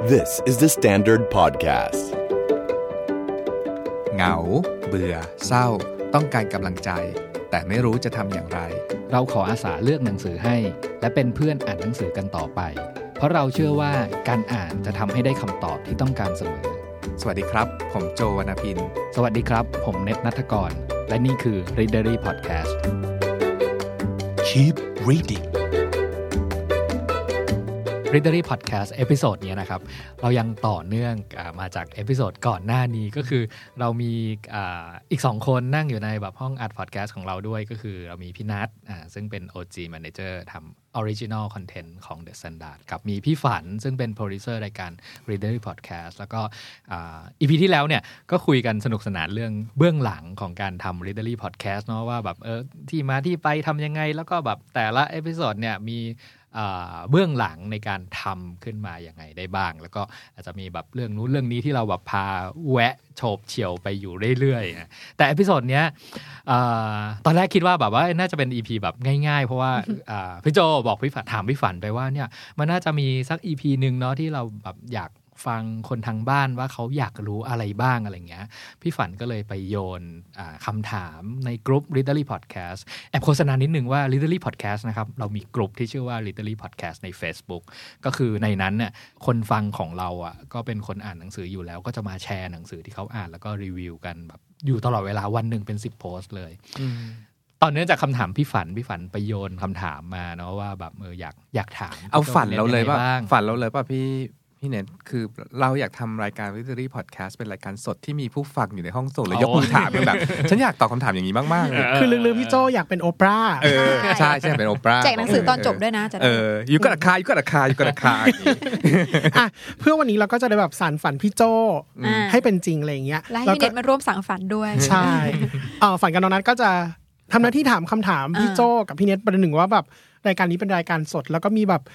This is the Standard Podcast. เหงาเบื่อเศร้าต้องการกำลังใจแต่ไม่รู้จะทำอย่างไรเราขออาสาเลือกหนังสือให้และเป็นเพื่อนอ่านหนังสือกันต่อไปเพราะเราเชื่อว่าการอ่านจะทำให้ได้คำตอบที่ต้องการเสมอสวัสดีครับผมโจวรรณพินสวัสดีครับผมเนตณัฐกรและนี่คือ Readery Podcast Keep reading Readery Podcast เอพิโซดนี้นะครับเรายังต่อเนื่องมาจากเอพิโซดก่อนหน้านี้ก็คือเรามีอีก2คนนั่งอยู่ในแบบห้องอัด podcast ของเราด้วยก็คือเรามีพี่นัทซึ่งเป็น OG Manager ทำ Original Content ของ The Standard กับมีพี่ฝันซึ่งเป็น Producer รายการ Readery Podcast แล้วก็EP ที่แล้วเนี่ยก็คุยกันสนุกสนานเรื่องเบื้องหลังของการทำ Readery Podcast เนาะว่าแบบที่มาที่ไปทำยังไงแล้วก็แบบแต่ละเอพิโซดเนี่ยมีเบื้องหลังในการทำขึ้นมาอย่างไงได้บ้างแล้วก็อาจจะมีแบบเรื่องนู้นเรื่องนี้ที่เราแบบพาแวะโฉบเฉี่ยวไปอยู่เรื่อยๆนะแต่เอพิโซดเนี้ยตอนแรกคิดว่าแบบว่าน่าจะเป็น EP แบบง่ายๆเพราะว่าพี่โจบอกพี่ฝันถามพี่ฝันไปว่าเนี่ยมันน่าจะมีสัก EP นึงเนาะที่เราแบบอยากฟังคนทางบ้านว่าเขาอยากรู้อะไรบ้างอะไรเงี้ยพี่ฝันก็เลยไปโยนคำถามในกลุ่ม Readery Podcast แอบโฆษณานิดนึงว่า Readery Podcast นะครับเรามีกลุ่มที่ชื่อว่า Readery Podcast ใน Facebook ก็คือในนั้นเนี่ยคนฟังของเราอ่ะก็เป็นคนอ่านหนังสืออยู่แล้วก็จะมาแชร์หนังสือที่เขาอ่านแล้วก็รีวิวกันแบบอยู่ตลอดเวลาวันหนึ่งเป็น10โพสต์เลยตอนนี้จากคำถามพี่ฝันไปโยนคำถามมาเนาะว่าแบบอยากถามเอาฝันเราเลยป่ะฝันเราเลยป่ะพี่เน็ตคือเราอยากทำรายการ Readery Podcast เป็นรายการสดที่มีผู้ฟังอยู่ในห้องส่งแล้วยกมือถามแบบฉันอยากตอบคำถามอย่างนี้มากๆเลยคือลึกๆพี่โจอยากเป็นโอปราใช่เป็นโอปราแจกหนังสือตอนจบด้วยนะจะอยู่กับราคาอ่ะเพื่อวันนี้เราก็จะได้แบบสานฝันพี่โจให้เป็นจริงอะไรอย่างเงี้ยแล้วพี่เน็ตมาร่วมสังฝันด้วยใช่ฝันกับน้องนัทก็จะทำหน้าที่ถามคำถามพี่โจกับพี่เน็ตประเด็นหนึ่งว่าแบบรายการนี้เป็นรายการสดแล้วก็มีแบบ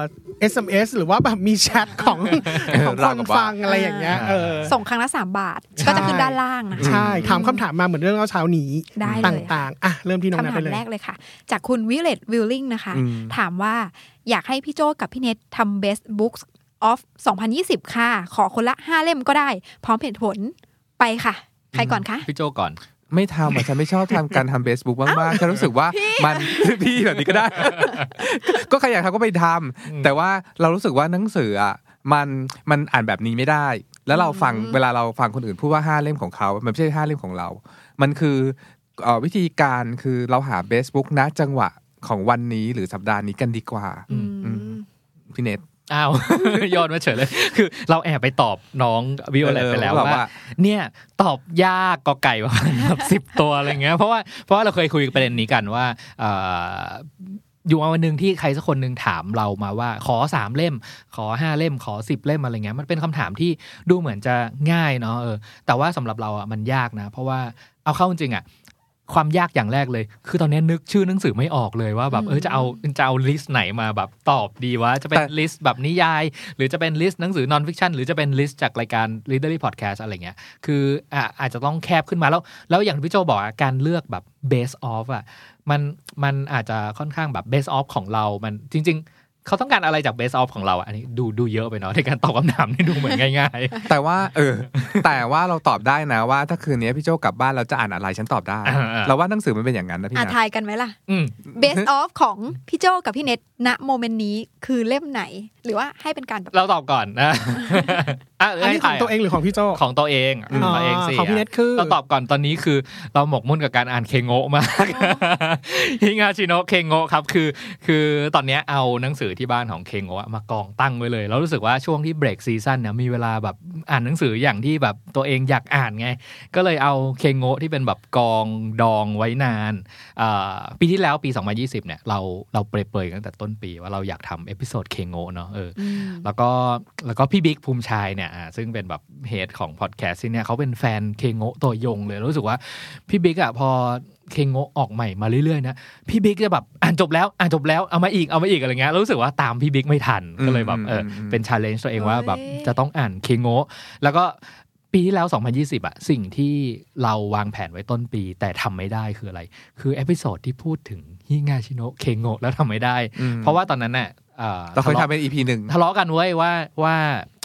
SMS หรือว่าแบบมีแชทของคนฟังอะไรอย่างเงี้ยส่งครั้งละ3 บาทก็จะขึ้นด้านล่างนะใช่ถามคำถามมาเหมือนเรื่องเช้านี้ต่างๆอ่ะเริ่มที่น้องนัทไปเลยคำถามแรกเลยค่ะจากคุณวิเลตวิลลิงนะคะถามว่าอยากให้พี่โจกับพี่เน็ตทำ Best Books of 2020 ค่ะขอคนละ5 เล่มก็ได้พร้อมเหตุผลไปค่ะใครก่อนคะพี่โจก่อนไม่ทำฉันไม่ชอบทำการทำ Facebook มากๆฉันรู้สึกว่ามันพี่แบบนี้ก็ได้ ก็ใครอยากทำก็ไปทำแต่ว่าเรารู้สึกว่าหนังสืออ่ะมันอ่านแบบนี้ไม่ได้แล้วเราฟังเวลาเราฟังคนอื่นพูดว่า5 เล่มของเขามันไม่ใช่5 เล่มของเรามันคือวิธีการคือเราหา Facebook ณจังหวะของวันนี้หรือสัปดาห์นี้กันดีกว่าพี่เนทอ้าวโยนมาเฉยเลยคือเราแอบไปตอบน้องวิโอเลตไปแล้วว่าเนี่ยตอบยากกอไก่ว่า10 ตัวอะไรเงี้ยเพราะว่าเราเคยคุยประเด็นนี้กันว่าอยู่วันนึงที่ใครสักคนนึงถามเรามาว่าขอ3 เล่มขอ5 เล่มขอ10 เล่มอะไรเงี้ยมันเป็นคำถามที่ดูเหมือนจะง่ายเนาะแต่ว่าสำหรับเราอ่ะมันยากนะเพราะว่าเอาเข้าจริงอ่ะความยากอย่างแรกเลยคือตอนนี้นึกชื่อหนังสือไม่ออกเลยว่าแบบจะเอาลิสต์ไหนมาแบบตอบดีว่าจะเป็นลิสต์แบบนิยายหรือจะเป็นลิสต์หนังสือนอนฟิกชันหรือจะเป็นลิสต์จากรายการ Readery Podcast อะไรเงี้ยคืออาจจะต้องแคบขึ้นมาแล้วอย่างที่พี่โจบอกการเลือกแบบ base of อ่ะมันอาจจะค่อนข้างแบบ base of ของเรามันจริงๆเขาต้องการอะไรจาก base of ของเราอันนี้ดูเยอะไปเนาะในการตอบคำถามนี่ดูเหมือนง่ายๆแต่ว่าแต่ว่าเราตอบได้นะว่าถ้าคืนนี้พี่โจกลับบ้านเราจะอ่านอะไรฉันตอบได้เราว่าหนังสือมันเป็นอย่างนั้นนะพี่นะทายกันไหมล่ะ base of ของพี่โจกับพี่เน็ตณโมเมนต์นี้คือเล่มไหนหรือว่าให้เป็นการเราตอบก่อนนะอันนี้ของตัวเองหรือของพี่โจของตัวเองสิของพี่เน็ตคือเราตอบก่อนตอนนี้คือเราหมกมุ่นกับการอ่านเคโงะมากฮิงาชิโนะเคโงะครับคือตอนนี้เอาหนังสือที่บ้านของเคโงะมากองตั้งไว้เลยแล้วรู้สึกว่าช่วงที่เบรกซีซั่นเนี่ยมีเวลาแบบอ่านหนังสืออย่างที่แบบตัวเองอยากอ่านไงก็เลยเอาเคโงะที่เป็นแบบกองดองไว้นานปีที่แล้วปี2020เนี่ยเราเปรยๆตั้งแต่ต้นปีว่าเราอยากทำเอพิโซดเคโงะเนาะแล้วก็พี่บิ๊กภูมิชัยเนี่ยซึ่งเป็นแบบเฮดของพอดแคสต์เนี่ยเขาเป็นแฟนเคโงะตัวยงเลยรู้สึกว่าพี่บิ๊กพอเคโงะออกใหม่มาเรื่อยๆนะพี่บิ๊กจะแบบอ่านจบแล้วเอามาอีกอะไรเงี้ยรู้สึกว่าตามพี่บิ๊กไม่ทันก็เลยแบบเป็น challenge ตัวเองว่าแบบจะต้องอ่านเคโงะแล้วก็ปีที่แล้ว2020สิ่งที่เราวางแผนไว้ต้นปีแต่ทำไม่ได้คืออะไรคือเอพิโซดที่พูดถึงฮิงาชิโนะเคโงะแล้วทำไม่ได้เพราะว่าตอนนั้นน่ะเราเคยทำเป็น EP 1 ทะเลาะกันเว้ยว่า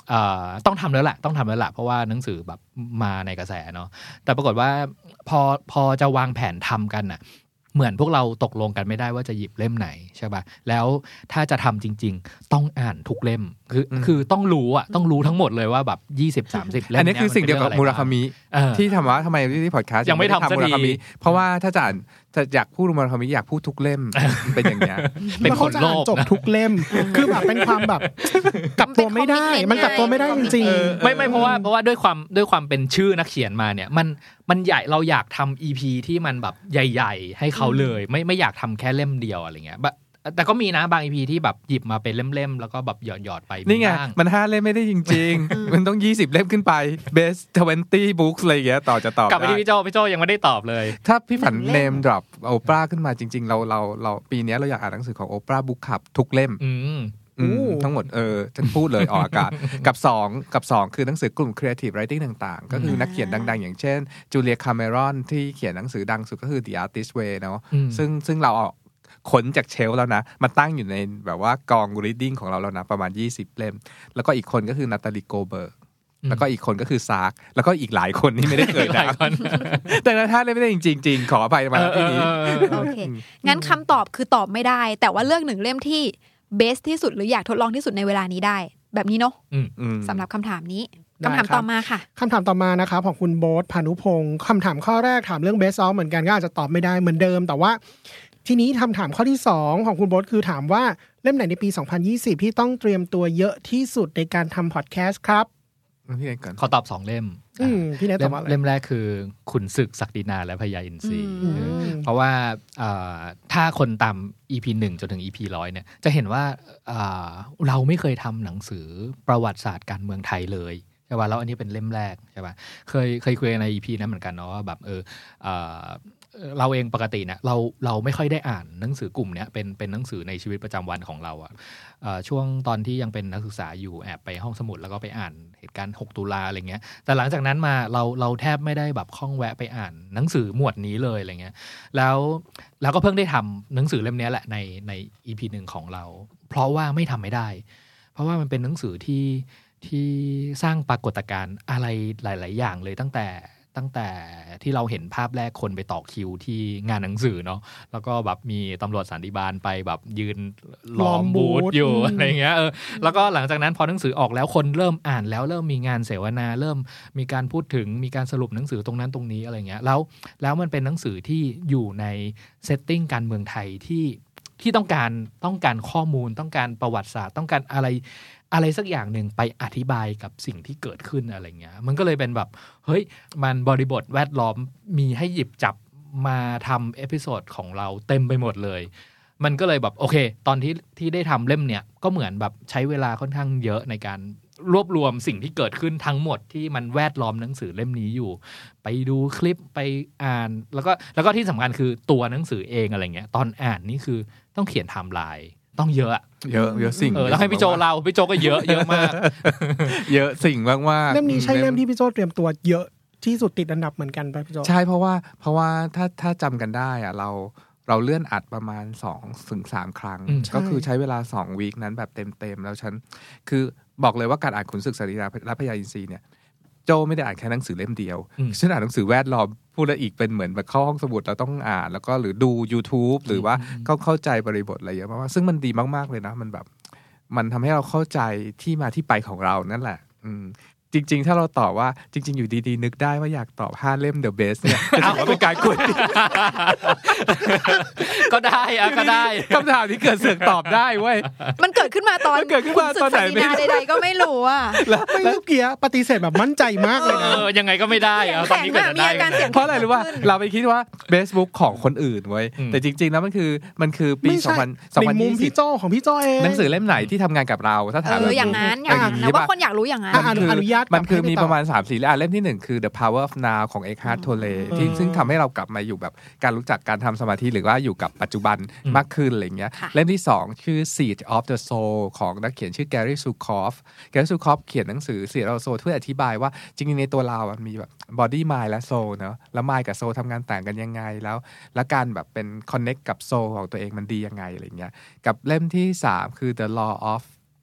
ต้องทำแล้วแหละเพราะว่าหนังสือแบบมาในกระแสเนาะแต่ปรากฏว่าพอจะวางแผนทำกันน่ะเหมือนพวกเราตกลงกันไม่ได้ว่าจะหยิบเล่มไหนใช่ป่ะแล้วถ้าจะทำจริงๆต้องอ่านทุกเล่มคือต้องรู้ทั้งหมดเลยว่าแบบ20-30 เล่มอันนี้คือสิ่งเดียวกับมูราคามิที่ทำไมที่พอดแคสต์ยังไม่ทำมูราคามิเพราะว่าถ้าจะอยากพูดมูราคามิอยากพูดทุกเล่มเป็นอย่างเงี้ยเป็นคนโลภจบทุกเล่มคือแบบเป็นความแบบกลับตัวไม่ได้มันกลับตัวไม่ได้จริงๆไม่เพราะว่าด้วยความเป็นชื่อนักเขียนมาเนี่ยมันใหญ่เราอยากทำ EP ที่มันแบบใหญ่ๆให้เขาเลยไม่อยากทำแค่เล่มเดียวอะไรเงี้ยแต่ก็มีนะบาง EP ที่แบบหยิบมาเป็นเล่มๆแล้วก็แบบหยอดๆไปนี่ไงมัน5เล่มไม่ได้จริงๆมันต้อง20เล่มขึ้นไป best 20 books อะไรอย่างเงี้ยต่อจะตอบกลับไปที่พี่โจยังไม่ได้ตอบเลยถ้าพี่ฝัน name drop โอปราขึ้นมาจริงๆเราปีนี้เราอยากอ่านหนังสือของโอปราบุ๊กคลับทุกเล่มทั้งหมดฉันพูดเลยออกอากาศกับ2คือหนังสือกลุ่ม creative writing ต่างๆก็คือนักเขียนดังๆอย่างเช่นจูเลียคาเมรอนที่เขียนหนังสือดังสุดก็คือ The Artist Way เนาะซึ่งเราขนจากเชลฟ์แล้วนะมาตั้งอยู่ในแบบว่ากอง reading ของเราแล้วนะประมาณ20เล่มแล้วก็อีกคนก็คือนาตาลีโกเบิร์กแล้วก็อีกคนก็คือซาร์กแล้วก็อีกหลายคนที่ไม่ได้เอ่ยนามแต่ถ้าเล่นไม่ได้จริงๆขออภัยมาที่นี้โอเคงั้นคำตอบคือตอบไม่ได้แต่ว่าเลือก1เล่มที่เบสที่สุดหรืออยากทดลองที่สุดในเวลานี้ได้แบบนี้เนาะสำหรับคำถามนี้คำถามต่อมาค่ะคำถามต่อมานะครับของคุณโบ๊ทพานุพงศ์คำถามข้อแรกถามเรื่องเบสซอฟเหมือนกันก็อาจจะตอบไม่ได้เหมือนเดิมแต่ว่าทีนี้คำถามข้อที่2ของคุณโบ๊ทคือถามว่าเล่มไหนในปี2020ที่ต้องเตรียมตัวเยอะที่สุดในการทำพอดแคสต์ครับพี่เนทก่อนขอตอบ2เล่มพี่เนทตอบว่าเล่มแรกคือขุนศึกศักดินาและพญาอินทรีเพราะว่าถ้าคนตาม EP 1 จนถึง EP 100เนี่ยจะเห็นว่าเราไม่เคยทำหนังสือประวัติศาสตร์การเมืองไทยเลยใช่ป่ะแล้วอันนี้เป็นเล่มแรกใช่ป่ะเคยคุยใน EP นั้นเหมือนกันเนาะว่าแบบเราเองปกติเนี่ยเราไม่ค่อยได้อ่านหนังสือกลุ่มเนี้ยเป็นหนังสือในชีวิตประจำวันของเราอะช่วงตอนที่ยังเป็นนักศึกษาอยู่แอบไปห้องสมุดแล้วก็ไปอ่านเหตุการณ์6 ตุลาอะไรเงี้ยแต่หลังจากนั้นมาเราแทบไม่ได้แบบคล่องแวะไปอ่านหนังสือหมวดนี้เลยอะไรเงี้ยแล้วก็เพิ่งได้ทำหนังสือเล่มนี้แหละใน EP 1ของเราเพราะว่าไม่ทำไม่ได้เพราะว่ามันเป็นหนังสือที่สร้างปรากฏการณ์อะไรหลายๆอย่างเลยตั้งแต่ที่เราเห็นภาพแรกคนไปต่อคิวที่งานหนังสือเนาะแล้วก็แบบมีตำรวจสันติบาลไปแบบยืนล้อมบูธอยู่อะไรเงี้ยแล้วก็หลังจากนั้นพอหนังสือออกแล้วคนเริ่มอ่านแล้วเริ่มมีงานเสวนาเริ่มมีการพูดถึงมีการสรุปหนังสือตรงนั้นตรงนี้อะไรเงี้ยแล้วมันเป็นหนังสือที่อยู่ในเซตติ้งการเมืองไทยที่ต้องการข้อมูลต้องการประวัติศาสตร์ต้องการอะไรสักอย่างหนึ่งไปอธิบายกับสิ่งที่เกิดขึ้นอะไรเงี้ยมันก็เลยเป็นแบบเฮ้ยมันบริบทแวดล้อมมีให้หยิบจับมาทำเอพิโซดของเราเต็มไปหมดเลยมันก็เลยแบบโอเคตอนที่ได้ทำเล่มเนี้ยก็เหมือนแบบใช้เวลาค่อนข้างเยอะในการรวบรวมสิ่งที่เกิดขึ้นทั้งหมดที่มันแวดล้อมหนังสือเล่มนี้อยู่ไปดูคลิปไปอ่านแล้วก็ที่สำคัญคือตัวหนังสือเองอะไรเงี้ยตอนอ่านนี่คือต้องเขียนไทม์ไลน์ต้องเยอะสิ่งแล้วให้พี่โจเล่าพี่โจก็เยอะมากเยอะสิ่งมากๆเล่มนี้ใช่เล่มที่พี่โจเตรียมตัวเยอะที่สุดติดอันดับเหมือนกันป่ะพี่โจใช่เพราะว่าถ้าจำกันได้อะเราเลื่อนอัดประมาณ 2-3 ครั้งก็คือใช้เวลา2วีคนั้นแบบเต็มแล้วฉันคือบอกเลยว่าการอ่านขุนศึกศักดินาและพญาอินทรีเนี่ยโจไม่ได้อ่านแค่หนังสือเล่มเดียวฉันอ่านหนังสือแวดล้อมพูดแล้วอีกเป็นเหมือนแบบเข้าห้องสมุดเราต้องอ่านแล้วก็หรือดู YouTube หรือว่าเข้าใจบริบทอะไรเยอะมากซึ่งมันดีมากๆเลยนะมันแบบมันทำให้เราเข้าใจที่มาที่ไปของเรานั่นแหละจริงๆถ้าเราตอบว่าจริงๆอยู่ดีๆนึกได้ว่าอยากตอบ5เล่ม The Best เนี่ยจะถือว่าเป็นการกวนก็ได้ก็ได้คำถามที่เกิดเสือกตอบได้เว้ยมันเกิดขึ้นมาตอนไหนใดๆก็ไม่รู้อ่ะไม่เมื่อกี้ปฏิเสธแบบมั่นใจมากเลยนะยังไงก็ไม่ได้ตอนนี้เกิดได้เพราะอะไรรู้ป่ะเราไปคิดว่า Best Book ของคนอื่นเว้ยแต่จริงๆแล้วมันคือปี 2020มุมพี่โจของพี่โจเองหนังสือเล่มไหนที่ทำงานกับเราถ้าถามอย่างนั้นแล้วว่าคนอยากรู้อย่างนั้นอนุญาตมันคือมีประมาณ 3-4 เล่มที่1คือ The Power of Now ของ Eckhart Tolle ซึ่งทำให้เรากลับมาอยู่แบบการรู้จักการทำสมาธิหรือว่าอยู่กับปัจจุบันมากขึ้นอะไรเงี้ยเล่มที่2ชื่อ Seed of the Soul ของนักเขียนชื่อ Gary Zukav เขียนหนังสือ Seed of the Soul เพื่ออธิบายว่าจริงๆในตัวเรามันมีแบบ body mind และ soul เนอะแล้ว mind กับ soul ทำงานต่างกันยังไงแล้วการแบบเป็น connect กับ soul ของตัวเองมันดียังไงอะไรเงี้ยกับเล่มที่3คือ The Law of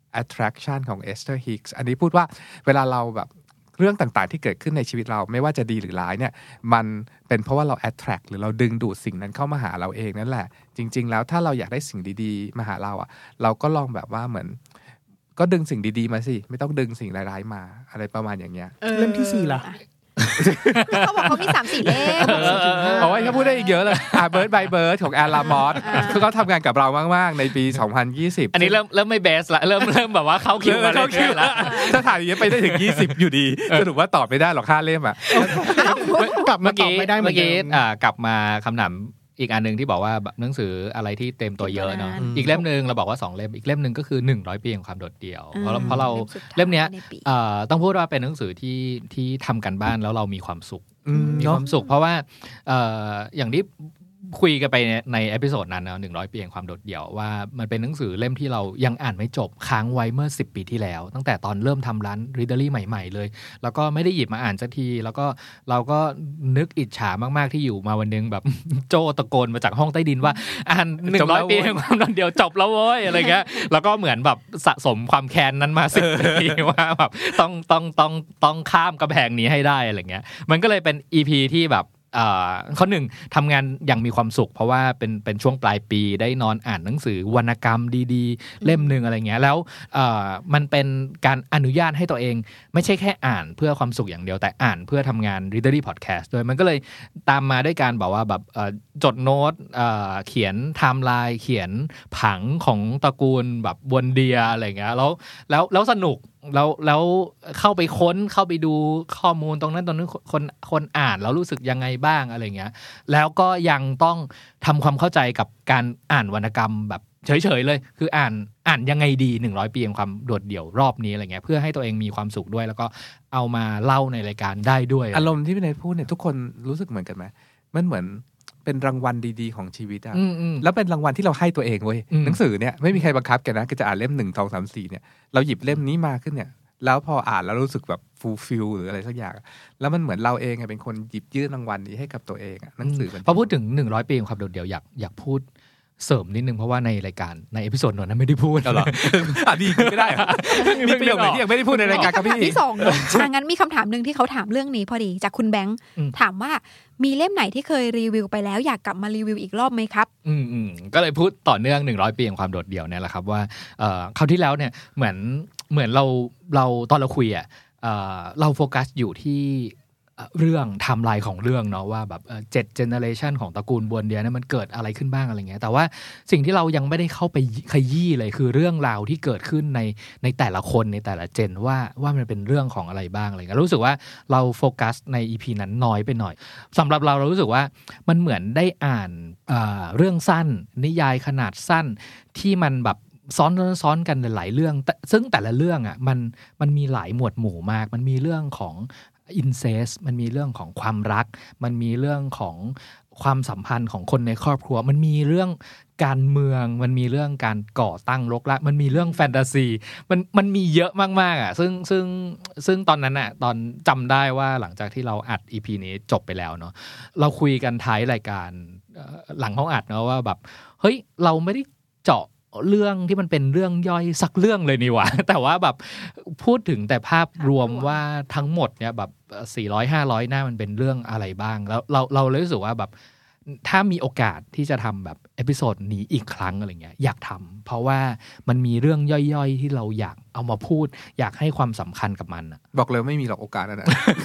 attraction ของ Esther Hicks อันนี้พูดว่าเวลาเราแบบเรื่องต่างๆที่เกิดขึ้นในชีวิตเราไม่ว่าจะดีหรือร้ายเนี่ยมันเป็นเพราะว่าเรา attract หรือเราดึงดูดสิ่งนั้นเข้ามาหาเราเองนั่นแหละจริงๆแล้วถ้าเราอยากได้สิ่งดีๆมาหาเราอ่ะเราก็ลองแบบว่าเหมือนก็ดึงสิ่งดีๆมาสิไม่ต้องดึงสิ่งร้ายๆมาอะไรประมาณอย่างเงี้ยเล่มที่4ล่ะเขาบอกเขามี 3-4 เล่มโอ้ยเขาพูดได้อีกเยอะเลยBird by Bird ของแอลลามอสคือเขาทำงานกับเรามากๆในปี 2020 อันนี้เริ่มไม่เบสละเริ่มแบบว่าเข้าคิวมาแล้วถ้าถ่ายอย่างนี้ไปได้ถึง20อยู่ดีสรุปว่าตอบไม่ได้หรอก5 เล่มอ่ะกลับมาตอบไม่ได้เมื่อกี้กลับมาคำถามอีกอันนึงที่บอกว่าหนังสืออะไรที่เต็มตัวเยอะเนาะอีกเล่มนึงเราบอกว่า2 เล่มอีกเล่มนึงก็คือ100 ปีแห่งความโดดเดี่ยวเพราะเราเล่มเนี้ยต้องพูดว่าเป็นหนังสือที่ทำกันบ้านแล้วเรามีความสุขเพราะว่าอย่างที่คุยกันไปในเอพิโซดนั้นนะ100 ปีแห่งความโดดเดี่ยวว่ามันเป็นหนังสือเล่มที่เรายังอ่านไม่จบค้างไว้เมื่อ10 ปีที่แล้วตั้งแต่ตอนเริ่มทำร้าน Readery ใหม่ๆเลยแล้วก็ไม่ได้หยิบมาอ่านสักทีแล้วก็เราก็นึกอิจฉามากๆที่อยู่มาวันนึงแบบโจตะโกนมาจากห้องใต้ดินว่าอ่าน100 ปีแห่งความโดดเดี่ยวจบแล้วเว้ยอะไรเงี้ยแล้วก็เหมือนแบบสะสมความแค้นนั้นมา10 ปีว่าแบบต้องข้ามกำแพงนี้ให้ได้อะไรเงี้ยมันก็เลยเป็น EP ที่แบบข้อหนึ่งทำงานอย่างมีความสุขเพราะว่าเป็นช่วงปลายปีได้นอนอ่านหนังสือวรรณกรรมดีๆเล่มนึงอะไรเงี้ยแล้วมันเป็นการอนุญาตให้ตัวเองไม่ใช่แค่อ่านเพื่อความสุขอย่างเดียวแต่อ่านเพื่อทำงาน Readery Podcast ด้วยมันก็เลยตามมาด้วยการบอกว่าแบบจดโน้ตเขียนไทม์ไลน์เขียนผังของตระกูลแบบบวนเดียอะไรเงี้ยแล้วสนุกแล้วเข้าไปค้นเข้าไปดูข้อมูลตรงนั้นคนอ่านแล้วรู้สึกยังไงบ้างอะไรเงี้ยแล้วก็ยังต้องทำความเข้าใจกับการอ่านวรรณกรรมแบบเฉยๆเลยคืออ่านยังไงดี100 ปีแห่งความโดดเดี่ยวรอบนี้อะไรเงี้ยเพื่อให้ตัวเองมีความสุขด้วยแล้วก็เอามาเล่าในรายการได้ด้วยอารมณ์ที่พี่เนทพูดเนี่ยทุกคนรู้สึกเหมือนกันไหมมันเหมือนเป็นรางวัลดีๆของชีวิตอ่ะแล้วเป็นรางวัลที่เราให้ตัวเองเว้ยหนังสือเนี่ยไม่มีใครบังคับแกนะก็จะอ่านเล่ม1 2 3 4เนี่ยเราหยิบเล่มนี้มาขึ้นเนี่ยแล้วพออ่านแล้วรู้สึกแบบฟูลฟิลหรืออะไรสักอย่างแล้วมันเหมือนเราเองเป็นคนหยิบยื่นรางวัลนี้ให้กับตัวเองหนังสือมันพอพูดถึง100 ปีของความโดดเดี่ยวอยากพูดเสริมนิดนึงเพราะว่าในรายการในเอพิโซดนั้นไม่ได้พูดหรอดีไม่ได้มีประโยคไหนที่ยังไม่ได้พูดในรายการครับพี่ที่2งั้นมีคำถามนึงที่เขาถามเรื่องนี้พอดีจากคุณแบงค์ถามว่ามีเล่มไหนที่เคยรีวิวไปแล้วอยากกลับมารีวิวอีกรอบไหมครับก็เลยพูดต่อเนื่อง100 ปีของความโดดเดี่ยวเนี่ยแหละครับว่าคราวที่แล้วเนี่ยเหมือนเราตอนเราคุยเราโฟกัสอยู่ที่เรื่องไทม์ไลน์ของเรื่องเนาะว่าแบบ7 เจเนอเรชันของตระกูลบวนเดียเนี่ยมันเกิดอะไรขึ้นบ้างอะไรเงี้ยแต่ว่าสิ่งที่เรายังไม่ได้เข้าไปขยี้เลยคือเรื่องราวที่เกิดขึ้นในแต่ละคนในแต่ละเจนว่ามันเป็นเรื่องของอะไรบ้างอะไรเงี้ยรู้สึกว่าเราโฟกัสใน EP นั้นน้อยไปหน่อยสำหรับเรารู้สึกว่ามันเหมือนได้อ่านเรื่องสั้นนิยายขนาดสั้นที่มันแบบซ้อนกันหลายเรื่องซึ่งแต่ละเรื่องมันมีหลายหมวดหมู่มากมันมีเรื่องของincest มันมีเรื่องของความรักมันมีเรื่องของความสัมพันธ์ของคนในครอบครัวมันมีเรื่องการเมืองมันมีเรื่องการก่อตั้งรกรากมันมีเรื่องแฟนตาซีมันมีเยอะมากๆซึ่งตอนนั้นตอนจำได้ว่าหลังจากที่เราอัด EP นี้จบไปแล้วเนาะเราคุยกันท้ายรายการหลังห้องอัดเนาะว่าแบบเฮ้ยเราไม่ได้เจาะเรื่องที่มันเป็นเรื่องย่อยสักเรื่องเลยนี่หว่าแต่ว่าแบบพูดถึงแต่ภาพรวมว่าทั้งหมดเนี่ยแบบ400-500 หน้ามันเป็นเรื่องอะไรบ้างแล้วเราเลยรู้สึกว่าแบบถ้ามีโอกาสที่จะทำแบบเอพิโซดนี้อีกครั้งอะไรเงี้ยอยากทำเพราะว่ามันมีเรื่องย่อยๆที่เราอยากเอามาพูดอยากให้ความสำคัญกับมันบอกเลยไม่มีหรอกโอกาสนะ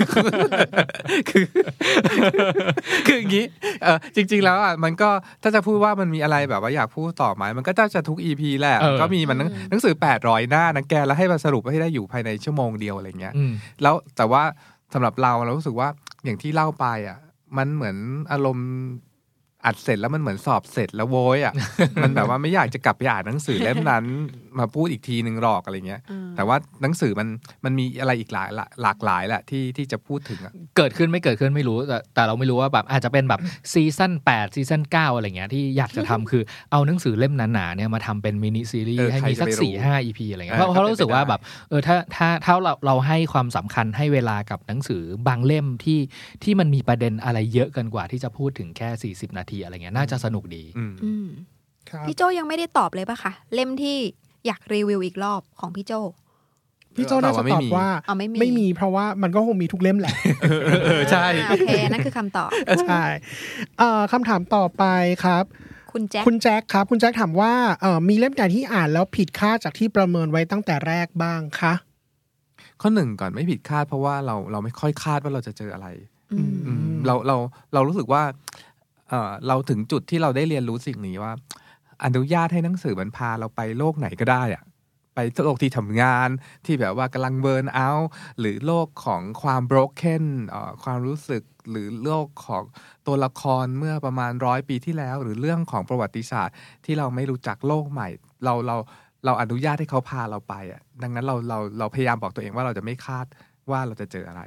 คืออย่างนี้จริงๆแล้วมันก็ถ้าจะพูดว่ามันมีอะไรแบบว่าอยากพูดต่อไหมมันก็จะทุก EP แหละก็มีมันหนังสือ800 หน้านะแกแล้วให้มาสรุปให้ได้อยู่ภายในชั่วโมงเดียวอะไรเงี้ยแล้วแต่ว่าสำหรับเรารู้สึกว่าอย่างที่เล่าไปมันเหมือนอารมณ์อัดเสร็จแล้วมันเหมือนสอบเสร็จแล้วโว้ยมันแบบว่าไม่อยากจะกลับไปอ่านหนังสือเล่มนั้นมาพูดอีกทีนึงหรอกอะไรเงี้ยแต่ว่าหนังสือมันมีอะไรอีกหลากหลายแหละที่จะพูดถึงเกิดขึ้นไม่เกิดขึ้นไม่รู้แต่เราไม่รู้ว่าแบบอาจจะเป็นแบบซีซั่น8ซีซั่น9อะไรเงี้ยที่อยากจะทำคือเอาหนังสือเล่มหนาๆเนี่ยมาทำเป็นมินิซีรีส์ให้มีสัก 4-5 EP อะไรเงี้ยเพราะรู้สึกว่าแบบถ้าเราให้ความสำคัญให้เวลากับหนังสือบางเล่มที่มันมีประเด็นอะไรเยอะเกินกว่าที่จะพูดถึงแค่40 นาทีอะไรเงี้ยน่าจะสนุกดีพี่โจยังไม่ได้ตอบเลยป่ะคะเล่มที่อยากรีวิวอีกรอบของพี่โจพี่โจน่าจะตอบว่าไม่มีเพราะว่ามันก็คงมีทุกเล่มแหละใช่โอเคนั่นคือคำตอบใช่คำถามต่อไปครับคุณแจ็คครับคุณแจ็คถามว่ามีเล่มไหนที่อ่านแล้วผิดคาดจากที่ประเมินไว้ตั้งแต่แรกบ้างคะข้อหนึ่งก่อนไม่ผิดคาดเพราะว่าเราไม่ค่อยคาดว่าเราจะเจออะไรเรารู้สึกว่าเราถึงจุดที่เราได้เรียนรู้สิ่งนี้ว่าอนุญาตให้หนังสือมันพาเราไปโลกไหนก็ได้อะไปโลกที่ทำงานที่แบบว่ากำลังเบิร์นเอาท์หรือโลกของความ broken ความรู้สึกหรือโลกของตัวละครเมื่อประมาณ100 ปีที่แล้วหรือเรื่องของประวัติศาสตร์ที่เราไม่รู้จักโลกใหม่เราอนุญาตให้เขาพาเราไปอ่ะดังนั้นเราพยายามบอกตัวเองว่าเราจะไม่คาดว่าเราจะเจออะไร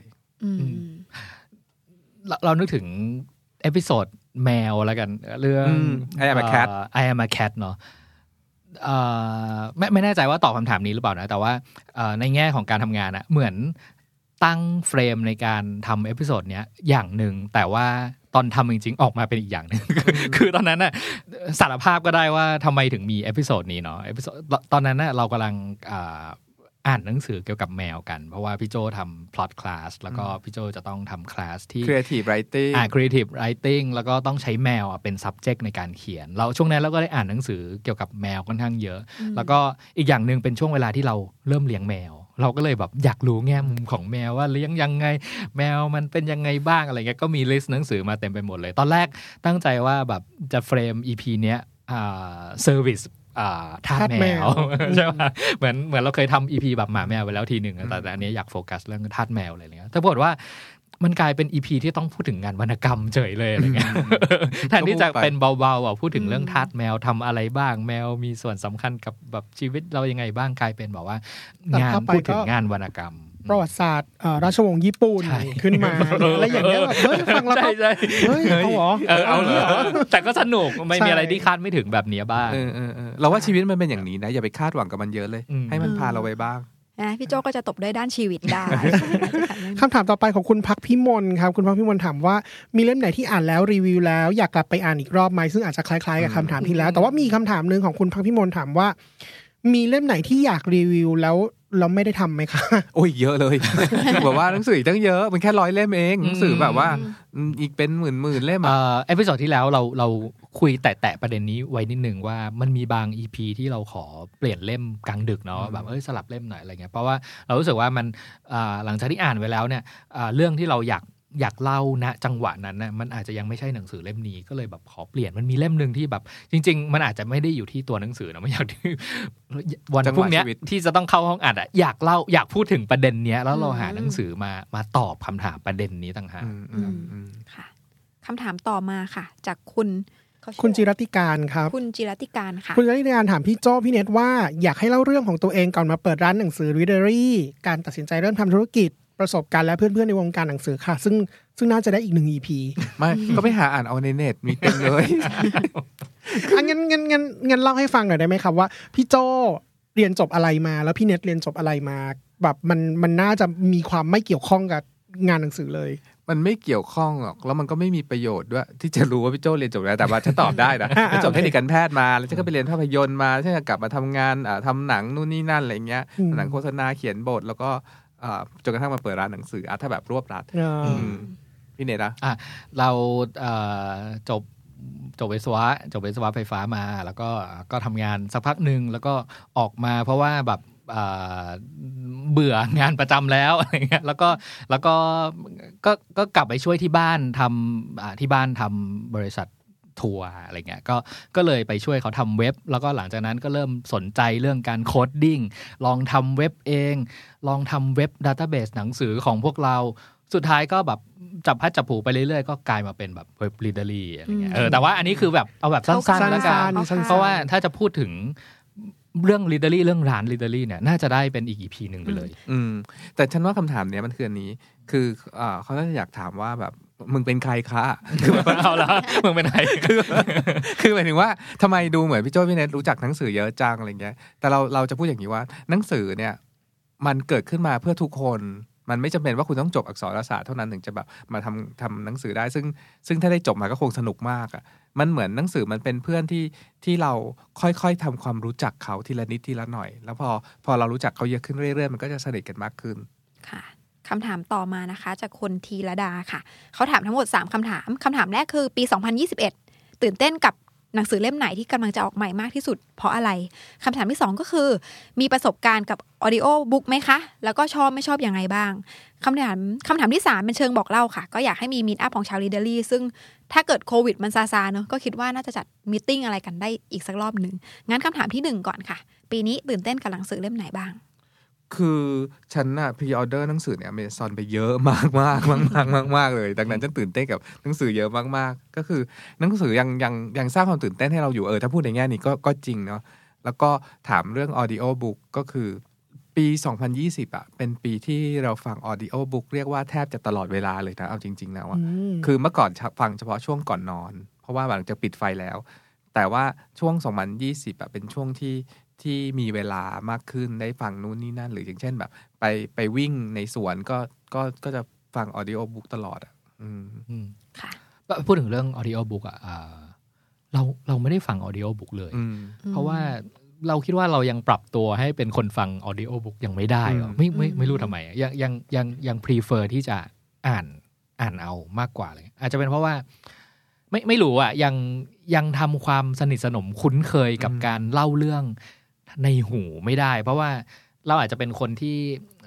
เรานึกถึงเอพิโซดแมวแล้วกันเรื่อง I am a cat I am a cat เนาะไม่แน่ใจว่าตอบคำถามนี้หรือเปล่านะแต่ว่าในแง่ของการทำงานอะเหมือนตั้งเฟรมในการทำเอพิโซดเนี้ยอย่างหนึ่งแต่ว่าตอนทำจริงๆออกมาเป็นอีกอย่างหนึ่ง คือตอนนั้นน่ะสารภาพก็ได้ว่าทำไมถึงมีเอพิโซดนี้เนาะเอพิโซดตอนนั้นน่ะเรากำลังอ่านหนังสือเกี่ยวกับแมวกันเพราะว่าพี่โจทำ plot class แล้วก็พี่โจจะต้องทำคลาสที่ creative writing creative writing แล้วก็ต้องใช้แมวเป็น subject ในการเขียนเราช่วงนั้นเราก็ได้อ่านหนังสือเกี่ยวกับแมวค่อนข้างเยอะแล้วก็อีกอย่างนึงเป็นช่วงเวลาที่เราเริ่มเลี้ยงแมวเราก็เลยแบบอยากรู้แง่มุมของแมวว่าเลี้ยงยังไงแมวมันเป็นยังไงบ้างอะไรเงี้ยก็มีลิสต์หนังสือมาเต็มไปหมดเลยตอนแรกตั้งใจว่าแบบจะเฟรม EP เนี้ยserviceทาสแมวใช่ป่ะเหมือนเราเคยทำ EP แบบหมาแมวไปแล้วทีหนึ่งแต่อันนี้อยากโฟกัสเรื่องทาสแมวอะไรเงี้ยแต่ปรากฏว่ามันกลายเป็น EP ที่ต้องพูดถึงงานวรรณกรรมเฉยเลยอะไรเงี้ยแทนที่จะเป็นเบาๆพูดถึงเรื่องทาสแมวทำอะไรบ้างแมวมีส่วนสำคัญกับแบบชีวิตเรายังไงบ้างกลายเป็นแบบว่างานพูดถึงงานวรรณกรรมประวัติศาสตร์ราชวงศ์ญี่ปุ่นขึ้นมาอะไรอย่างเงี้ยแบบเฮ้ยฟังแล้วก็เฮ้ยเอาเหรอแต่ก็สนุกไม่มีอะไรที่คาดไม่ถึงแบบนี้บ้างเราว่าชีวิตมันเป็นอย่างนี้นะอย่าไปคาดหวังกับมันเยอะเลยให้มันพาเราไปบ้างนะพี่โจก็จะตบด้วยด้านชีวิตได้คำถามต่อไปของคุณพักพิมลครับคุณพักพิมลถามว่ามีเล่มไหนที่อ่านแล้วรีวิวแล้วอยากกลับไปอ่านอีกรอบไหมซึ่งอาจจะคล้ายๆกับคำถามที่แล้วแต่ว่ามีคำถามนึงของคุณพักพิมลถามว่ามีเล่มไหนที่อยากรีวิวแล้วเราไม่ได้ทำไหมคะโอ้ยเยอะเลยแบบว่าหนังสืออีกตั้งเยอะมันแค่100 เล่มเองหนังสือแบบว่าอีกเป็นหมื่นเล่มเอพิโซดที่แล้วเราคุยแตะประเด็นนี้ไว้นิดนึงว่ามันมีบาง EP ที่เราขอเปลี่ยนเล่มกลางดึกเนาะแบบสลับเล่มหน่อยอะไรเงี้ยเพราะว่าเรารู้สึกว่ามันหลังจากที่อ่านไปแล้วเนี่ยเรื่องที่เราอยากเล่าณจังหวะนั้นนะมันอาจจะยังไม่ใช่หนังสือเล่มนี้ก็เลยแบบขอเปลี่ยนมันมีเล่มนึงที่แบบจริงๆมันอาจจะไม่ได้อยู่ที่ตัวหนังสือนะไม่อยากที่วันพรุ่งนี้ที่จะต้องเข้าห้องอัดอยากพูดถึงประเด็นเนี้ยแล้วเราหาหนังสือมาตอบคำถามประเด็นนี้ต่างหากค่ะคำถามต่อมาค่ะจากคุณจิรติการครับคุณจิรติการค่ะคุณจิรติการถามพี่โจ้พี่เน็ตว่าอยากให้เล่าเรื่องของตัวเองก่อนมาเปิดร้านหนังสือ Readery การตัดสินใจเริ่มทำธุรกิจประสบการณ์และเพื่อนๆในวงการหนังสือค่ะซึ่งน่าจะได้อีก1 EP ไม่ก็ไปหาอ่านเอาในเน็ตมีเต็มเลยงั้นเล่าให้ฟังหน่อยได้ไหมครับว่าพี่โจ้เรียนจบอะไรมาแล้วพี่เน็ตเรียนจบอะไรมาแบบมันน่าจะมีความไม่เกี่ยวข้องกับงานหนังสือเลยมันไม่เกี่ยวข้องหรอกแล้วมันก็ไม่มีประโยชน์ด้วยที่จะรู้ว่าพี่โจ้เรียนจบอะไรแต่ว่าฉันตอบได้นะจบเทคนิคการแพทย์มาแล้วฉันก็ไปเรียนภาพยนตร์มาฉันก็กลับมาทำงานทำหนังนู่นนี่นั่นอะไรเงี้ยหนังโฆษณาเขียนบทแล้วก็จนกระทั่งมาเปิดร้านหนังสือถ้าแบบรวบรัดพี่เนตนะเราจบวิศวะไฟฟ้ามาแล้วก็ทำงานสักพักหนึ่งแล้วก็ออกมาเพราะว่าแบบเบื่องานประจำแล้วอะไรเงี้ยแล้วก็กลับไปช่วยที่บ้านทำบริษัททัวร์อะไรเงี้ยก็เลยไปช่วยเขาทำเว็บแล้วก็หลังจากนั้นก็เริ่มสนใจเรื่องการโคดดิ้งลองทำเว็บเองลองทำเว็บดัตต้าเบสหนังสือของพวกเราสุดท้ายก็แบบจับพัดจับผูไปเรื่อยๆก็กลายมาเป็นแบบเว็บ Readery อะไรเงี้ยแต่ว่าอันนี้คือแบบเอาแบบสั้นๆแล้วกันเพราะว่าถ้าจะพูดถึงเรื่อง Readery เรื่องร้าน Readery เนี่ยน่าจะได้เป็นอีก EP นึงไปเลยแต่ฉันว่าคำถามเนี้ยมันคืออันนี้คือเขาน่าจะอยากถามว่าแบบมึงเป็นใครคะคือเอาละมึงเป็นใครคือหมายถึงว่าทำไมดูเหมือนพี่โจ้พี่เนทรู้จักหนังสือเยอะจังอะไรเงี้ยแต่เราจะพูดอย่างนี้ว่าหนังสือเนี่ยมันเกิดขึ้นมาเพื่อทุกคนมันไม่จำเป็นว่าคุณต้องจบอักษรศาสตร์เท่านั้นถึงจะแบบมาทำหนังสือได้ซึ่งถ้าได้จบมาก็คงสนุกมากอ่ะมันเหมือนหนังสือมันเป็นเพื่อนที่เราค่อยๆทำความรู้จักเขาทีละนิดทีละหน่อยแล้วพอเรารู้จักเขาเยอะขึ้นเรื่อยๆมันก็จะสนิทกันมากขึ้นค่ะคำถามต่อมานะคะจากคนทีละดาค่ะเขาถามทั้งหมด3คำถามแรกคือปี2021ตื่นเต้นกับหนังสือเล่มไหนที่กำลังจะออกใหม่มากที่สุดเพราะอะไรคำถามที่2ก็คือมีประสบการณ์กับออดิโอบุ๊กไหมคะแล้วก็ชอบไม่ชอบยังไงบ้างคำถามที่3เป็นเชิงบอกเล่าค่ะก็อยากให้มีมีตอัพของชาวรีเดอรี่ซึ่งถ้าเกิดโควิดมันซาเนอะก็คิดว่าน่าจะจัดมีตติ้งอะไรกันได้อีกสักรอบนึงงั้นคำถามที่1ก่อนค่ะปีนี้ตื่นเต้นกับหนังสือเล่มไหนบ้างคือฉันน่ะพรีออเดอร์หนังสือเนี่ย Amazon ไปเยอะมากเลยดังนั้นฉันตื่นเต้นกับหนังสือเยอะมากๆก็คือหนังสือยังสร้างความตื่นเต้นให้เราอยู่ถ้าพูดในแง่นี้ก็จริงเนาะแล้วก็ถามเรื่อง Audio Book ก็คือปี2020อ่ะเป็นปีที่เราฟัง Audio Book เรียกว่าแทบจะตลอดเวลาเลยนะเอาจริงๆแล้วอ่ะคือเมื่อก่อนฟังเฉพาะช่วงก่อนนอนเพราะว่าหลังจากปิดไฟแล้วแต่ว่าช่วง2020อ่ะเป็นช่วงที่มีเวลามากขึ้นได้ฟังนู่นนี่นั่นหรืออย่างเช่นแบบไปวิ่งในสวนก็จะฟังออดิโอบุ๊กตลอดอ่ะค่ะพูดถึงเรื่องออดิโอบุ๊กเราไม่ได้ฟังออดิโอบุ๊กเลยเพราะว่าเราคิดว่าเรายังปรับตัวให้เป็นคนฟังออดิโอบุ๊กยังไม่ได้ไม่รู้ทำไมยัง prefer ที่จะอ่านเอามากกว่าเลยอาจจะเป็นเพราะว่าไม่รู้อ่ะยังทำความสนิทสนมคุ้นเคยกับการเล่าเรื่องในหูไม่ได้เพราะว่าเราอาจจะเป็นคนที่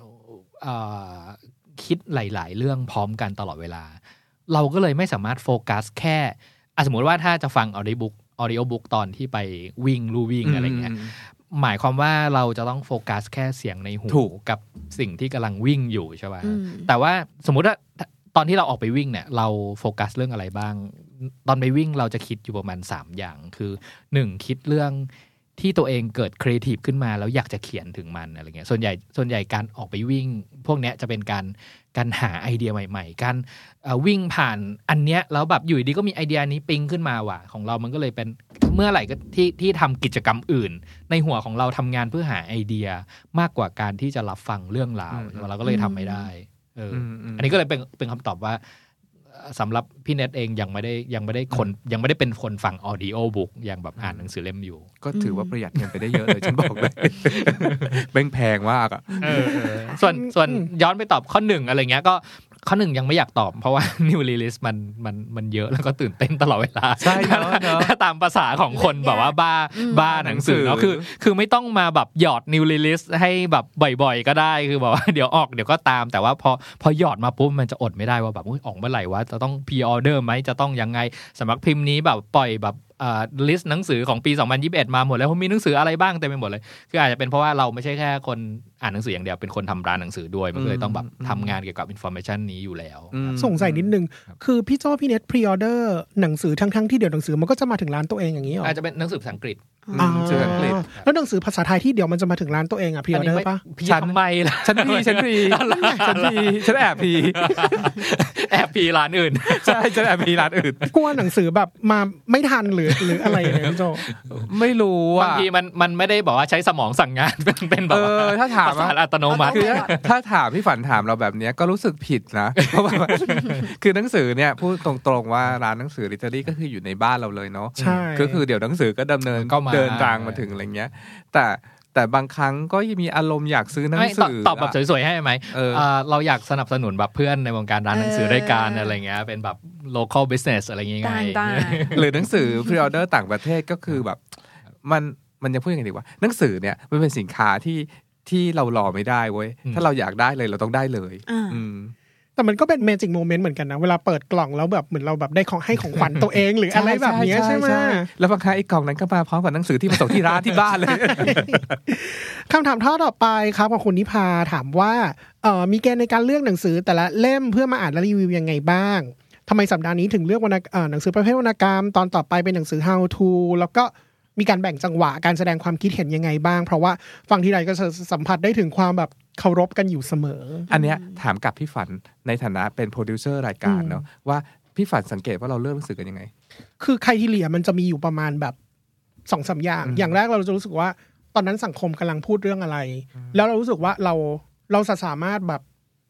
คิดหลายๆเรื่องพร้อมกันตลอดเวลาเราก็เลยไม่สามารถโฟกัสแค่สมมติว่าถ้าจะฟังออดิโอบุ๊กตอนที่ไปวิ่งลู่วิ่งอะไรเงี้ยหมายความว่าเราจะต้องโฟกัสแค่เสียงในหูกับสิ่งที่กำลังวิ่งอยู่ใช่ไหมแต่ว่าสมมติว่าตอนที่เราออกไปวิ่งเนี่ยเราโฟกัสเรื่องอะไรบ้างตอนไปวิ่งเราจะคิดอยู่ประมาณ3อย่างคือ1คิดเรื่องที่ตัวเองเกิดครีเอทีฟขึ้นมาแล้วอยากจะเขียนถึงมันอะไรเงี้ยส่วนใหญ่การออกไปวิ่งพวกเนี้ยจะเป็นการหาไอเดียใหม่ๆการวิ่งผ่านอันเนี้ยแล้วแบบอยู่ดีก็มีไอเดียนี้ปิ๊งขึ้นมาว่ะของเรามันก็เลยเป็นเมื่อไหร่ก็ที่ทำกิจกรรมอื่นในหัวของเราทำงานเพื่อหาไอเดียมากกว่าการที่จะรับฟังเรื่องราวเราก็เลยทำไม่ได้อันนี้ก็เลยเป็นคำตอบว่าสำหรับพี่เน็ตเองยังไม่ได้เป็นคนฟังออดิโอบุ๊กยังแบบอ่านหนังสือเล่มอยู่ก็ถือว่าประหยัดเงินไปได้เยอะเลยฉันบอกเลยแพงมากอ่ะส่วนย้อนไปตอบข้อ1อะไรเงี้ยก็ข้อ1ยังไม่อยากตอบเพราะว่า new release มันเยอะแล้วก็ตื่นเต้นตลอดเวลาใช่เนาะตามภาษาของคนแบบว่าบ้าหนังสือเนาะคือไม่ต้องมาแบบหยอด new release ให้แบบบ่อยๆก็ได้คือแบบว่าเดี๋ยวออกเดี๋ยวก็ตามแต่ว่าพอหยอดมาปุ๊บมันจะอดไม่ได้ว่าแบบออกเมื่อไหร่วะจะต้อง pre order ไหมจะต้องยังไงสำนักพิมพ์นี้แบบปล่อยแบบลิสต์หนังสือของปี2021มาหมดแล้วมีหนังสืออะไรบ้างเต็มไปหมดเลยคืออาจจะเป็นเพราะว่าเราไม่ใช่แค่คนอ่านหนังสืออย่างเดียวเป็นคนทำร้านหนังสือด้วยมันก็เลยต้องแบบทำงานเกี่ยวกับอินฟอร์เมชันนี้อยู่แล้วสงสัยนิดนึงคือพี่โจ้พี่เน็ตพรีออเดอร์หนังสือทั้งที่เดี๋ยวหนังสือมันก็จะมาถึงร้านตัวเองอย่างนี้หรออาจจะเป็นหนังสือภาษาอังกฤษแล้วหนังสือภาษาไทยที่เดี๋ยวมันจะมาถึงร้านตัวเองพรีออเดอร์ป่ะฉันไม่ล่ะฉันแอบพีร้านอื่นใช่ฉันแอบพีร้านอื่นกลัวหนังสือแบบมาไม่ทันหรืออะไรเนี่ยพี่โจไม่รู้บางทีมันไม่ได้บอกว่าใช้สมองสั่งงานเป็นแบบถ้าถามภาษาอัตโนมัติถ้าถามพี่ฝันถามเราแบบนี้ก็รู้สึกผิดนะเพราะว่าคือหนังสือเนี่ยพูดตรงๆว่าร้านหนังสือลิเทอรี่ก็คืออยู่ในบ้านเราเลยเนาะก็คือเดี๋ยวหนังสือก็ดำเนินเดินทางมาถึงอะไรเงี้ยแต่บางครั้งก็มีอารมณ์อยากซื้อหนังสือตอบแบบสวยๆให้ไหมเราอยากสนับสนุนแบบเพื่อนในวงการร้านหนังสือด้วยกันอะไรเงี้ยเป็นแบบ local business อะไรเงี้ยหรือหนังสือ pre-order ต่างประเทศก็คือแบบมันจะพูดยังไงดีวะหนังสือเนี่ยมันเป็นสินค้าที่เรารอไม่ได้เว้ยถ้าเราอยากได้เลยเราต้องได้เลยแต่มันก็เป็นเมจิกโมเมนต์เหมือนกันนะเวลาเปิดกล่องแล้วแบบเหมือนเราแบบได้ของให้ของขวัญตัวเองหรืออะไรแบบนี้ใช่ไหมแล้วบางครั้งไอ้กล่องนั้นก็มาพร้อมกับหนังสือที่มาส่งที่ร้านที่บ้านเลยคำถามต่อไปครับของคุณนิพาถามว่ามีเกณฑ์ในการเลือกหนังสือแต่ละเล่มเพื่อมาอ่านและรีวิวยังไงบ้างทำไมสัปดาห์นี้ถึงเลือกหนังสือประเภทวรรณกรรมตอนต่อไปเป็นหนังสือ how to แล้วก็มีการแบ่งจังหวะการแสดงความคิดเห็นยังไงบ้างเพราะว่าฟังทีไรก็สัมผัสได้ถึงความแบบเคารพกันอยู่เสมออันเนี้ยถามกับพี่ฝันในฐานะเป็นโปรดิวเซอร์รายการเนาะว่าพี่ฝันสังเกตว่าเราเลือกหนังสือกันยังไงคือไครทีเรียมันจะมีอยู่ประมาณแบบ 2-3 อย่างแรกเราจะรู้สึกว่าตอนนั้นสังคมกำลังพูดเรื่องอะไรแล้วเรารู้สึกว่าเราสามารถแบบ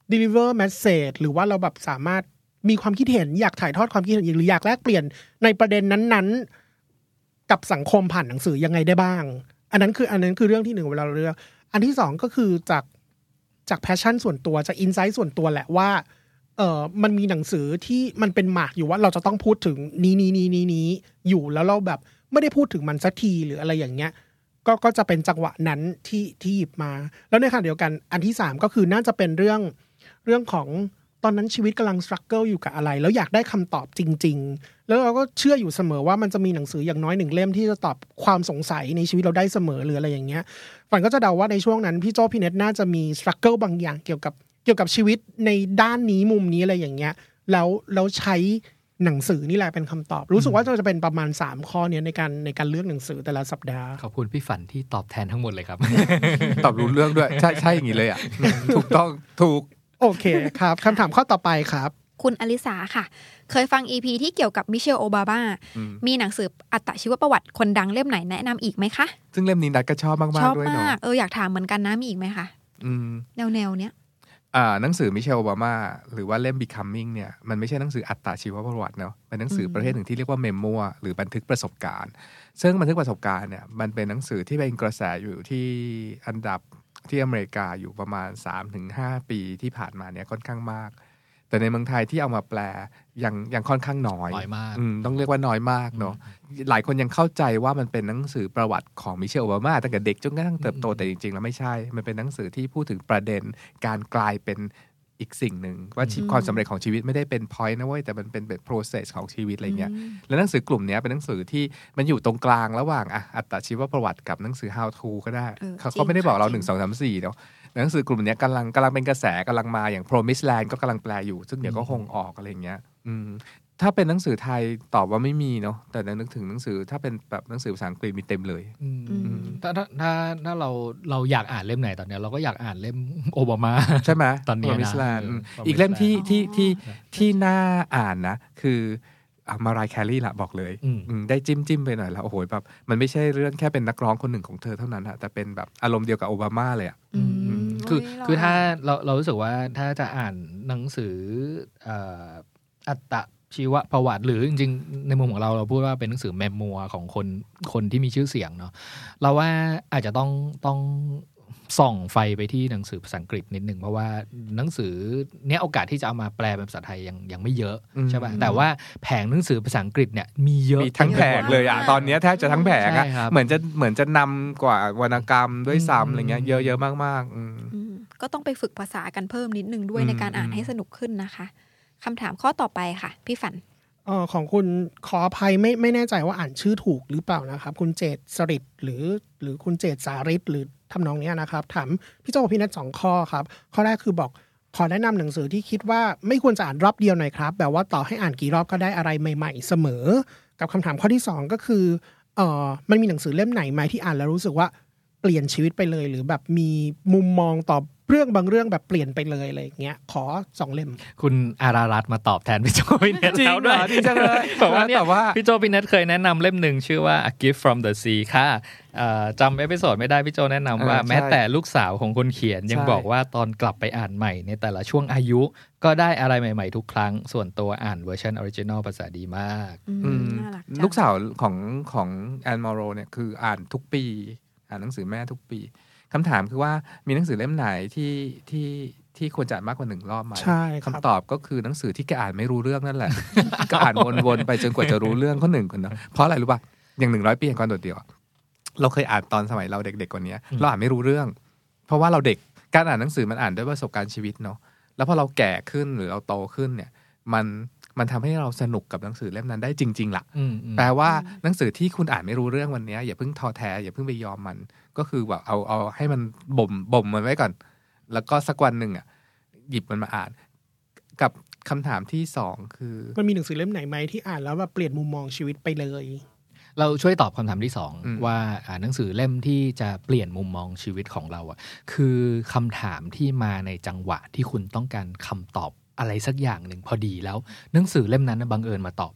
deliver message หรือว่าเราแบบสามารถมีความคิดเห็นอยากถ่ายทอดความคิดเห็นหรืออยากแลกเปลี่ยนในประเด็นนั้นๆกับสังคมผ่านหนังสือยังไงได้บ้างอันนั้นคือเรื่องที่หนึ่งเวลาเราเลือกอันที่สองก็คือจาก passion ส่วนตัวจาก insight ส่วนตัวแหละว่ามันมีหนังสือที่มันเป็นหมากอยู่ว่าเราจะต้องพูดถึงนี้อยู่แล้วเราแบบไม่ได้พูดถึงมันสักทีหรืออะไรอย่างเงี้ยก็จะเป็นจังหวะนั้นที่หยิบมาแล้วในขณะเดียวกันอันที่3ก็คือน่าจะเป็นเรื่องของตอนนั้นชีวิตกำลัง struggle อยู่กับอะไรแล้วอยากได้คำตอบจริงๆแล้วเราก็เชื่ออยู่เสมอว่ามันจะมีหนังสืออย่างน้อย1เล่มที่จะตอบความสงสัยในชีวิตเราได้เสมอหรืออะไรอย่างเงี้ยฝันก็จะเดาว่าในช่วงนั้นพี่โจ้พี่เน็ตน่าจะมี struggle บางอย่างเกี่ยวกับชีวิตในด้านนี้มุมนี้อะไรอย่างเงี้ยแล้วใช้หนังสือนี่แหละเป็นคำตอบรู้สึกว่าจะเป็นประมาณ3ข้อนี้ในการเลือกหนังสือแต่ละสัปดาห์ขอบคุณพี่ฝันที่ตอบแทนทั้งหมดเลยครับตอบรู้เรื่องด้วยใช่อย่างนี้เลยอ่ะ ถูกต้องถูกโอเคครับคำถามข้อต่อไปครับคุณอลิสาค่ะเคยฟัง EP ที่เกี่ยวกับมิเชลโอบามามีหนังสืออัตชีวประวัติคนดังเล่มไหนแนะนำอีกไหมคะซึ่งเล่มนี้นัดก็ชอบมากๆด้วยเนาะอยากถามเหมือนกันนะมีอีกไหมคะแนวเนี้ยหนังสือมิเชลโอบามาหรือว่าเล่ม Becoming เนี่ยมันไม่ใช่หนังสืออัตชีวประวัติเนาะเป็นหนังสือประเภทหนึ่งที่เรียกว่าเมมโมหรือบันทึกประสบการณ์ซึ่งบันทึกประสบการณ์เนี่ยมันเป็นหนังสือที่เป็นกระแสอยู่ที่อันดับที่อเมริกาอยู่ประมาณ 3-5 ปีที่ผ่านมาเนี่ยค่อนข้างมากแต่ในเมืองไทยที่เอามาแปลยังค่อนข้างน้อยมากต้องเรียกว่าน้อยมากเนาะหลายคนยังเข้าใจว่ามันเป็นหนังสือประวัติของมิเชลโอบามาตั้งแต่เด็กจนกระทั่งเติบโตแต่จริงๆแล้วไม่ใช่มันเป็นหนังสือที่พูดถึงประเด็นการกลายเป็นอีกสิ่งหนึ่งว่าความสำเร็จของชีวิตไม่ได้เป็น point นะเว้ยแต่มันเป็น process ของชีวิตอะไรเงี้ยแล้วหนังสือกลุ่มนี้เป็นหนังสือที่มันอยู่ตรงกลางระหว่างอัตชีวประวัติกับหนังสือ how to ก็ได้เขาไม่ได้บอกเรา1 2 3 4เนาะหนังสือกลุ่มนี้กำลังเป็นกระแสกำลังมาอย่าง Promised Land ก็กำลังแปลอยู่ซึ่งเดี๋ยวก็คงออกอะไรเงี้ยถ้าเป็นหนังสือไทยตอบว่าไม่มีเนาะแต่นึกถึงหนังสือถ้าเป็นแบบหนังสือภาษาอังกฤษมีเต็มเลยถ้าเราอยากอ่านเล่มไหนตอนนี้เราก็อยากอ่านเล่มโอบามาใช่ไหมตอนนี้นะอีกเล่มที่น่าอ่านนะคือมารายแคลรี่ละบอกเลยได้จิ้มไปหน่อยแล้วโอ้โหแบบมันไม่ใช่เรื่องแค่เป็นนักร้องคนหนึ่งของเธอเท่านั้นอะแต่เป็นแบบอารมณ์เดียวกับโอบามาเลยอะคือถ้าเรารู้สึกว่าถ้าจะอ่านหนังสืออัตชีวประวัติหรือจริงๆในมุมของเราพูดว่าเป็นหนังสือเมมโมของคนที่มีชื่อเสียงเนาะเราว่าอาจจะต้องส่องไฟไปที่หนังสือภาษาอังกฤษนิดนึงเพราะว่าหนังสือเนี้ยโอกาสที่จะเอามาแปลเป็นภาษาไทยยังไม่เยอะใช่ป่ะแต่ว่าแผงหนังสือภาษาอังกฤษเนี่ยมีเยอะมีทั้งแผงเลยอ่ะตอนนี้แทบจะทั้งแผงอ่ะเหมือนจะนำกว่าวรรณกรรมด้วยซ้ำอะไรเงี้ยเยอะๆมากๆก็ต้องไปฝึกภาษากันเพิ่มนิดนึงด้วยในการอ่านให้สนุกขึ้นนะคะคำถามข้อต่อไปค่ะพี่ฝันของคุณขออภัยไม่แน่ใจว่าอ่านชื่อถูกหรือเปล่านะครับคุณเจตสริตหรือคุณเจตสาริตหรือทำนองนี้นะครับถามพี่โจ้พี่นัท2ข้อครับข้อแรกคือบอกขอแนะนำหนังสือที่คิดว่าไม่ควรจะอ่านรอบเดียวหน่อยครับแบบว่าต่อให้อ่านกี่รอบก็ได้อะไรใหม่ๆเสมอกับคำถามข้อที่2ก็คือมันมีหนังสือเล่มไหนไหมที่อ่านแล้วรู้สึกว่าเปลี่ยนชีวิตไปเลยหรือแบบมีมุมมองต่อเรื่องบางเรื่องแบบเปลี่ยนไปเลยอะไรอย่างเงี้ยขอ2เล่มคุณอารารัตน์มาตอบแทนพี่โจพี่เน็ตแล้วด้วยจริงจังเลยแต่ว่าพี่โจพี่เน็ตเคยแนะนำเล่มหนึ่งชื่อว่า A Gift from the Sea ค่ะจำเอพิโซดไม่ได้พี่โจแนะนำว่าแม้แต่ลูกสาวของคนเขียนยังบอกว่าตอนกลับไปอ่านใหม่ในแต่ละช่วงอายุก็ได้อะไรใหม่ๆทุกครั้งส่วนตัวอ่านเวอร์ชันออริจินอลภาษาดีมากลูกสาวของแอนมอโรเนี่ยคืออ่านทุกปีอ่านหนังสือแม่ทุกปีคำถามคือว่ามีหนังสือเล่มไหนที่ควรจะอ่านมากกว่า1รอบไหมใช่คำตอบก็คือหนังสือที่แกอ่านไม่รู้เรื่องนั่นแหละ ก็อ่านวนๆไปจนกว่าจะรู้เรื่องข้อหนึ่งคนเนาะเพราะอะไรรู้ป่ะอย่าง100 ปีแห่งความโดดเดี่ยวเราเคยอ่านตอนสมัยเราเด็กๆกว่านี้เราอ่านไม่รู้เรื่องเพราะว่าเราเด็กการอ่านหนังสือมันอ่านด้วยประสบการณ์ชีวิตเนาะแล้วพอเราแก่ขึ้นหรือเราโตขึ้นเนี่ยมันทำให้เราสนุกกับหนังสือเล่มนั้นได้จริงๆล่ะแปลว่าหนังสือที่คุณอ่านไม่รู้เรื่องวันนี้อย่าเพิ่งท้อแท้อย่าเพิ่งไปยอมมันก็คือแบบเอาให้มันบ่มมันไว้ก่อนแล้วก็สักวันหนึ่งอ่ะหยิบมันมาอ่านกับคำถามที่2คือมันมีหนังสือเล่มไหนไหมที่อ่านแล้วแบบเปลี่ยนมุมมองชีวิตไปเลยเราช่วยตอบคำถามที่2ว่าหนังสือเล่มที่จะเปลี่ยนมุมมองชีวิตของเราอ่ะคือคำถามที่มาในจังหวะที่คุณต้องการคำตอบอะไรสักอย่างหนึ่งพอดีแล้วหนังสือเล่มนั้นบังเอิญมาตอบเรา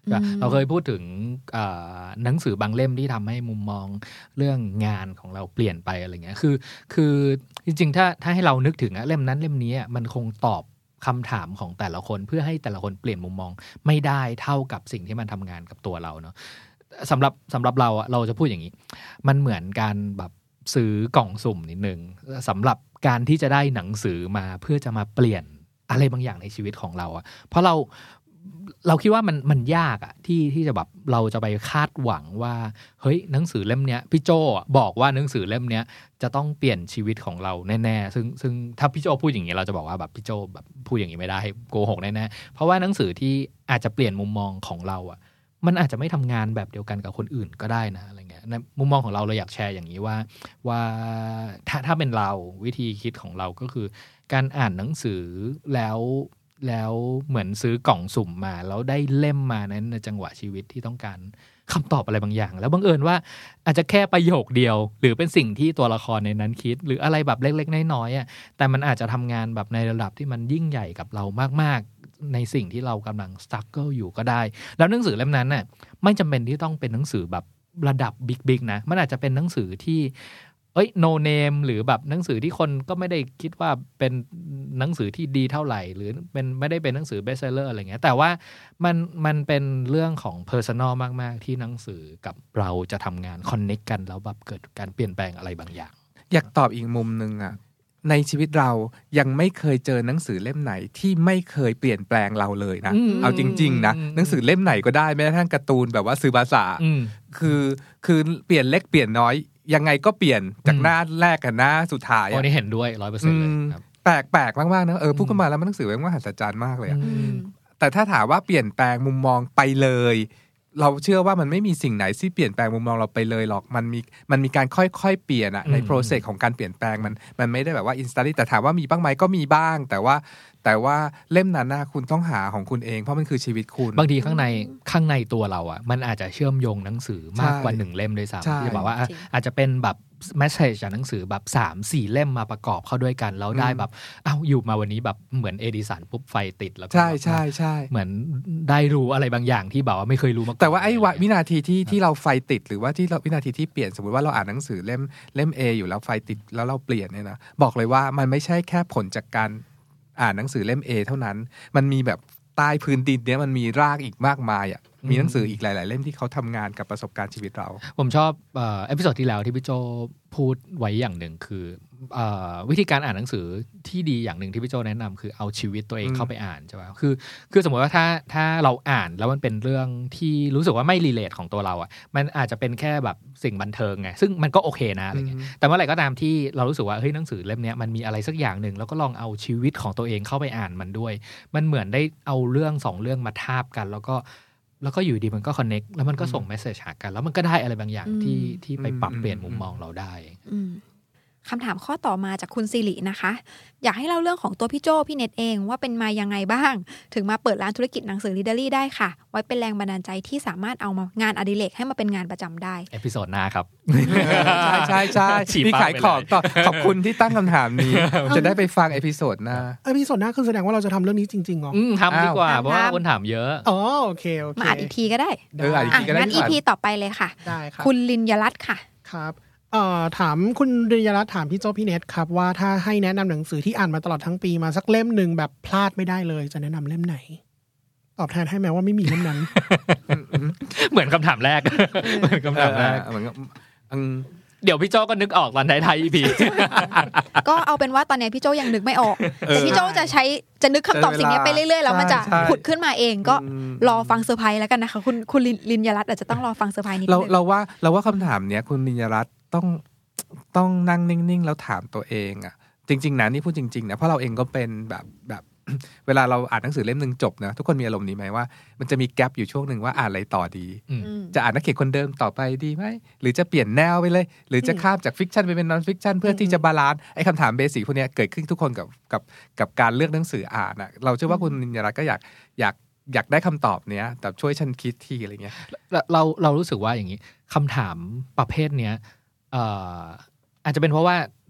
เราเคยพูดถึงหนังสือบางเล่มที่ทำให้มุมมองเรื่องงานของเราเปลี่ยนไปอะไรเงี้ยคือจริงๆถ้าให้เรานึกถึงเล่มนั้นเล่มนี้มันคงตอบคำถามของแต่ละคนเพื่อให้แต่ละคนเปลี่ยนมุมมองไม่ได้เท่ากับสิ่งที่มันทำงานกับตัวเราเนาะสำหรับเราจะพูดอย่างนี้มันเหมือนการแบบซื้อกล่องสุ่มนิดนึงสำหรับการที่จะได้หนังสือมาเพื่อจะมาเปลี่ยนอะไรบางอย่างในชีวิตของเราเพราะเราคิดว่ามันยากที่จะแบบเราจะไปคาดหวังว่าเฮ้ยหนังสือเล่มเนี้ยพี่โจบอกว่าหนังสือเล่มเนี้ยจะต้องเปลี่ยนชีวิตของเราแน่ๆซึ่งถ้าพี่โจพูดอย่างนี้เราจะบอกว่าแบบพี่โจแบบพูดอย่างนี้ไม่ได้โกหกแน่ๆเพราะว่าหนังสือที่อาจจะเปลี่ยนมุมมองของเรามันอาจจะไม่ทำงานแบบเดียวกันกับคนอื่นก็ได้นะอะไรเงี้ยในมุมมองของเราอยากแชร์อย่างนี้ว่าถ้าเป็นเราวิธีคิดของเราก็คือการอ่านหนังสือแล้วเหมือนซื้อกล่องสุ่มมาแล้วได้เล่มมานั้นในจังหวะชีวิตที่ต้องการคำตอบอะไรบางอย่างแล้วบังเอิญว่าอาจจะแค่ประโยคเดียวหรือเป็นสิ่งที่ตัวละครในนั้นคิดหรืออะไรแบบเล็กๆน้อยๆแต่มันอาจจะทำงานแบบในระดับที่มันยิ่งใหญ่กับเรามากๆในสิ่งที่เรากำลังสตรักเกิลอยู่ก็ได้แล้วหนังสือเล่มนั้นน่ะไม่จำเป็นที่ต้องเป็นหนังสือแบบระดับบิ๊กๆนะมันอาจจะเป็นหนังสือที่no name หรือแบบหนังสือที่คนก็ไม่ได้คิดว่าเป็นหนังสือที่ดีเท่าไหร่หรือเป็นไม่ได้เป็นหนังสือ best seller อะไรเงี้ยแต่ว่ามันเป็นเรื่องของ personal มากๆที่หนังสือกับเราจะทำงาน connect กันแล้วแบบเกิดการเปลี่ยนแปลงอะไรบางอย่างอยากตอบอีกมุมนึงในชีวิตเรายังไม่เคยเจอหนังสือเล่มไหนที่ไม่เคยเปลี่ยนแปลงเราเลยนะเอาจริงๆนะหนังสือเล่มไหนก็ได้แม้กระทั่งการ์ตูนแบบว่าซื้อภาษาคือเปลี่ยนเล็กเปลี่ยนน้อยยังไงก็เปลี่ยนจากหน้าแรกกับหน้าสุดท้ายอันนี้เห็นด้วย 100% เลยครับแปลกมากๆนะพูดกันมาแล้วมันหนังสือมันมหัศจรรย์มากเลยแต่ถ้าถามว่าเปลี่ยนแปลงมุมมองไปเลยเราเชื่อว่ามันไม่มีสิ่งไหนที่เปลี่ยนแปลงมุมมองเราไปเลยหรอกมันมีการค่อยๆเปลี่ยนในโปรเซสของการเปลี่ยนแปลงมันไม่ได้แบบว่าอินสตาต์แต่ถามว่ามีบ้างไหมก็มีบ้างแต่ว่าเล่มนั้นคุณต้องหาของคุณเองเพราะมันคือชีวิตคุณบางทีข้างในตัวเรามันอาจจะเชื่อมโยงหนังสือมากกว่า1เล่มด้วยซ้ำที่บอกว่าอาจจะเป็นแบบแมสเสจจากหนังสือแบบ 3-4 เล่มมาประกอบเข้าด้วยกันแล้วได้แบบอยู่มาวันนี้แบบเหมือนเอดิสันปุ๊บไฟติดแล้วใช่เหมือนได้รู้อะไรบางอย่างที่แบบว่าไม่เคยรู้มาก่อนแต่ว่าไอ้วินาทีที่เราไฟติดหรือว่าที่เราวินาทีที่เปลี่ยนสมมติว่าเราอ่านหนังสือเล่ม A อยู่แล้วไฟติดแล้วเราเปลี่ยนเนี่ยนะบอกเลยว่ามันไม่ใช่แค่ผลจากการอ่านหนังสือเล่ม A เท่านั้นมันมีแบบใต้พื้นดินเนี้ยมันมีรากอีกมากมายมีหนังสืออีกหลายๆเล่มที่เขาทำงานกับประสบการณ์ชีวิตเราผมชอบเอพิโซดที่แล้วที่พี่โจพูดไว้อย่างหนึ่งคือวิธีการอ่านหนังสือที่ดีอย่างหนึ่งที่พี่โจแนะนำคือเอาชีวิตตัวเองเข้าไปอ่านใช่ไหมคือสมมติว่าถ้าเราอ่านแล้วมันเป็นเรื่องที่รู้สึกว่าไม่รีเลทของตัวเรามันอาจจะเป็นแค่แบบสิ่งบันเทิงไงซึ่งมันก็โอเคนะอะไรเงี้ยแต่เมื่อไหร่ก็ตามที่เรารู้สึกว่าเฮ้ยหนังสือเล่มนี้มันมีอะไรสักอย่างหนึ่งแล้วก็ลองเอาชีวิตของตัวเองเข้าไปอ่านมันด้วยมันเหมือนได้เอาเรื่อง2เรื่องมาทาบกันแล้วก็อยู่ดีมันก็คอนเนคแล้วมันก็ส่งเมสเสจหากันแล้วมันก็ได้อะไรบางอย่างที่ไปปรับเปลี่ยนมุมมองเราได้คำถามข้อต่อมาจากคุณสิรินะคะอยากให้เล่าเรื่องของตัวพี่โจพี่เน็ตเองว่าเป็นมายังไงบ้างถึงมาเปิดร้านธุรกิจหนังสือ Readery ได้ค่ะไว้เป็นแรงบันดาลใจที่สามารถเอามางานอดิเรกให้มาเป็นงานประจำได้เอพิโซดหน้าครับใช่พี่ขายของต่อขอบคุณที่ตั้งคำถามนี้จะได้ไปฟังเอพิโซดหน้าคือแสดงว่าเราจะทำเรื่องนี้จริงๆเหรอทำดีกว่าเพราะว่าคนถามเยอะอ๋อโอเคมาอัดอีกทีก็ได้งั้น EP ต่อไปเลยค่ะได้ครับคุณลินยรัตน์ค่ะครับถามคุณริยรัตน์ถามพี่โจพี่เน็ตครับว่าถ้าให้แนะนำหนังสือที่อ่านมาตลอดทั้งปีมาสักเล่มหนึ่งแบบพลาดไม่ได้เลยจะแนะนำเล่มไหนตอบแทนให้แม้ว่าไม่มีเล่มนั้นเหมือนคำถามแรกเหมือนคำถามแรกเดี๋ยวพี่โจก็นึกออกตอนท้ายๆ EP ก็เอาเป็นว่าตอนนี้พี่โจยังนึกไม่ออกแต่พี่โจจะนึกคำตอบสิ่งนี้ไปเรื่อยๆแล้วมันจะผุดขึ้นมาเองก็รอฟังเซอร์ไพรส์แล้วกันนะคะคุณลินยรัตน์อาจจะต้องรอฟังเซอร์ไพรส์นิดนึงเราว่าคำถามเนี้ยคุณลินยรัตน์ต้องนั่งนิ่งๆแล้วถามตัวเองจริงๆนะนี่พูดจริงๆนะเพราะเราเองก็เป็นแบบเวลาเราอ่านหนังสือเล่มนึงจบนะทุกคนมีอารมณ์นี้ไหมว่ามันจะมีแกปอยู่ช่วงนึงว่าอ่านอะไรต่อดีจะอ่านนักเขียนคนเดิมต่อไปดีไหมหรือจะเปลี่ยนแนวไปเลยหรือจะข้ามจากฟิกชันไปเป็นนอนฟิกชันเพื่อที่จะบาลานซ์ไอ้คำถามเบสิกพวกนี้เกิดขึ้นทุกคนกับการเลือกหนังสืออ่านเราเชื่อว่าคุณนินยรัตน์ก็อยากได้คำตอบเนี้ยแต่ช่วยฉันคิดทีอะไรเงี้ยเรารู้สึกว่าอย่างนี้คำถามประเภทเนี้ยอาจจะเป็นเพราะว่า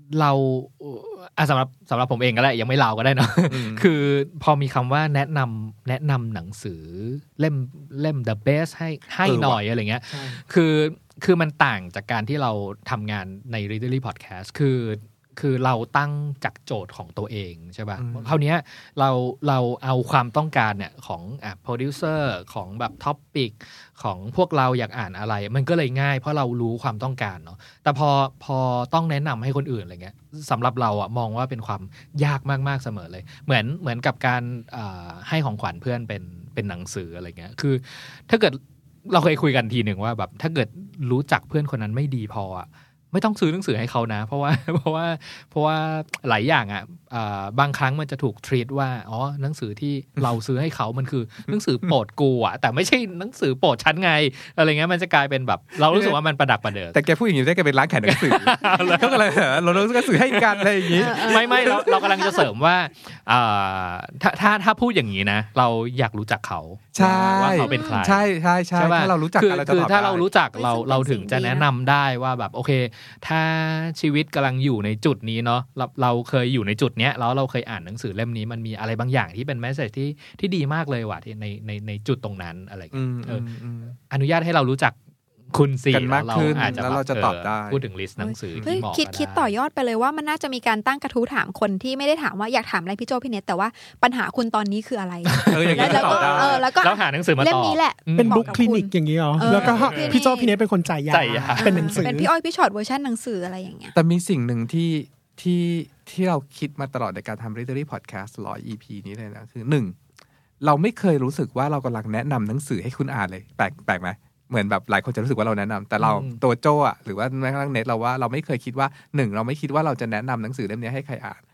เราสำหรับผมเองก็ได้ยังไม่เล่าก็ได้เนาะคือพอมีคำว่าแนะนำหนังสือเล่ม the best ให้หน่อยอะไรเงี้ยคือมันต่างจากการที่เราทำงานใน Readerly Podcast คือเราตั้งจากโจทย์ของตัวเองใช่ป่ะคราวนี้เราเอาความต้องการเนี่ยของโปรดิวเซอร์ของแบบท็อปปิกของพวกเราอยากอ่านอะไรมันก็เลยง่ายเพราะเรารู้ความต้องการเนาะแต่พอต้องแนะนำให้คนอื่นอะไรเงี้ยสำหรับเราอะมองว่าเป็นความยากมากๆเสมอเลยเหมือนกับการให้ของขวัญเพื่อนเป็นหนังสืออะไรเงี้ยคือถ้าเกิดเราเคยคุยกันทีหนึ่งว่าแบบถ้าเกิดรู้จักเพื่อนคนนั้นไม่ดีพออะไม่ต้องซื้อหนังสือให้เขานะเพราะว่าหลายอย่างอ่ะบางครั้งมันจะถูกทรีตว่าอ๋อหนังสือที่เราซื้อให้เขามันคือหนังสือโปรดกูอ่ะแต่ไม่ใช่หนังสือโปรดฉันไงอะไรเงี้ยมันจะกลายเป็นแบบเรารู้สึกว่ามันประดับประเดิดแต่แกพูดอย่างนี้ได้แกเป็นร้านขายหนังสือแล้วก็เลยเราหนังสือให้กันอะไรอย่างนี้ไม่เรากำลังจะเสริมว่าถ้าพูดอย่างนี้นะเราอยากรู้จักเขาว่าเขาเป็นใครใช่ถ้าเรารู้จักกันคือถ้าเรารู้จักเราถึงจะแนะนำได้ว่าแบบโอเคถ้าชีวิตกำลังอยู่ในจุดนี้เนาะเราเคยอยู่ในจุดเนี้ยแล้วเราเคยอ่านหนังสือเล่มนี้มันมีอะไรบางอย่างที่เป็นแมสเสจที่ดีมากเลยว่ะที่ในจุดตรงนั้นอะไรอนุญาตให้เรารู้จักคุณซีเราอาจจะเราจะตอบได้พูดถึงลิสต์หนังสือที่เหมาะคิดต่อยอดไปเลยว่ามันน่าจะมีการตั้งกระทู้ถามคนที่ไม่ได้ถามว่าอยากถามอะไรพี่โจพี่เนทแต่ว่าปัญหาคุณตอนนี้คืออะไรแล้วก็หาหนังสือมาตอบเล่มนี้แหละเป็นบุ๊กคลินิกอย่างนี้เหรอแล้วก็พี่โจพี่เนทเป็นคนจ่ายยาเป็นหนังสือเป็นพี่อ้อยพี่ชอตเวอร์ชันหนังสืออะไรอย่างเงี้ยแต่มีสิ่งหนึ่งที่เราคิดมาตลอดในการทำ Readerly Podcast 100 EP นี้เลยนะคือ1เราไม่เคยรู้สึกว่าเรากำลังแนะนำหนังสือให้คุณอ่านเลยแปลกไหมเหมือนแบบหลายคนจะรู้สึกว่าเราแนะนำแต่เราตัวโจ้อะหรือว่าแม้กระทั่งเน็ตเราว่าเราไม่เคยคิดว่า1เราไม่คิดว่าเราจะแนะนำหนังสือเล่มนี้ให้ใครอ่าน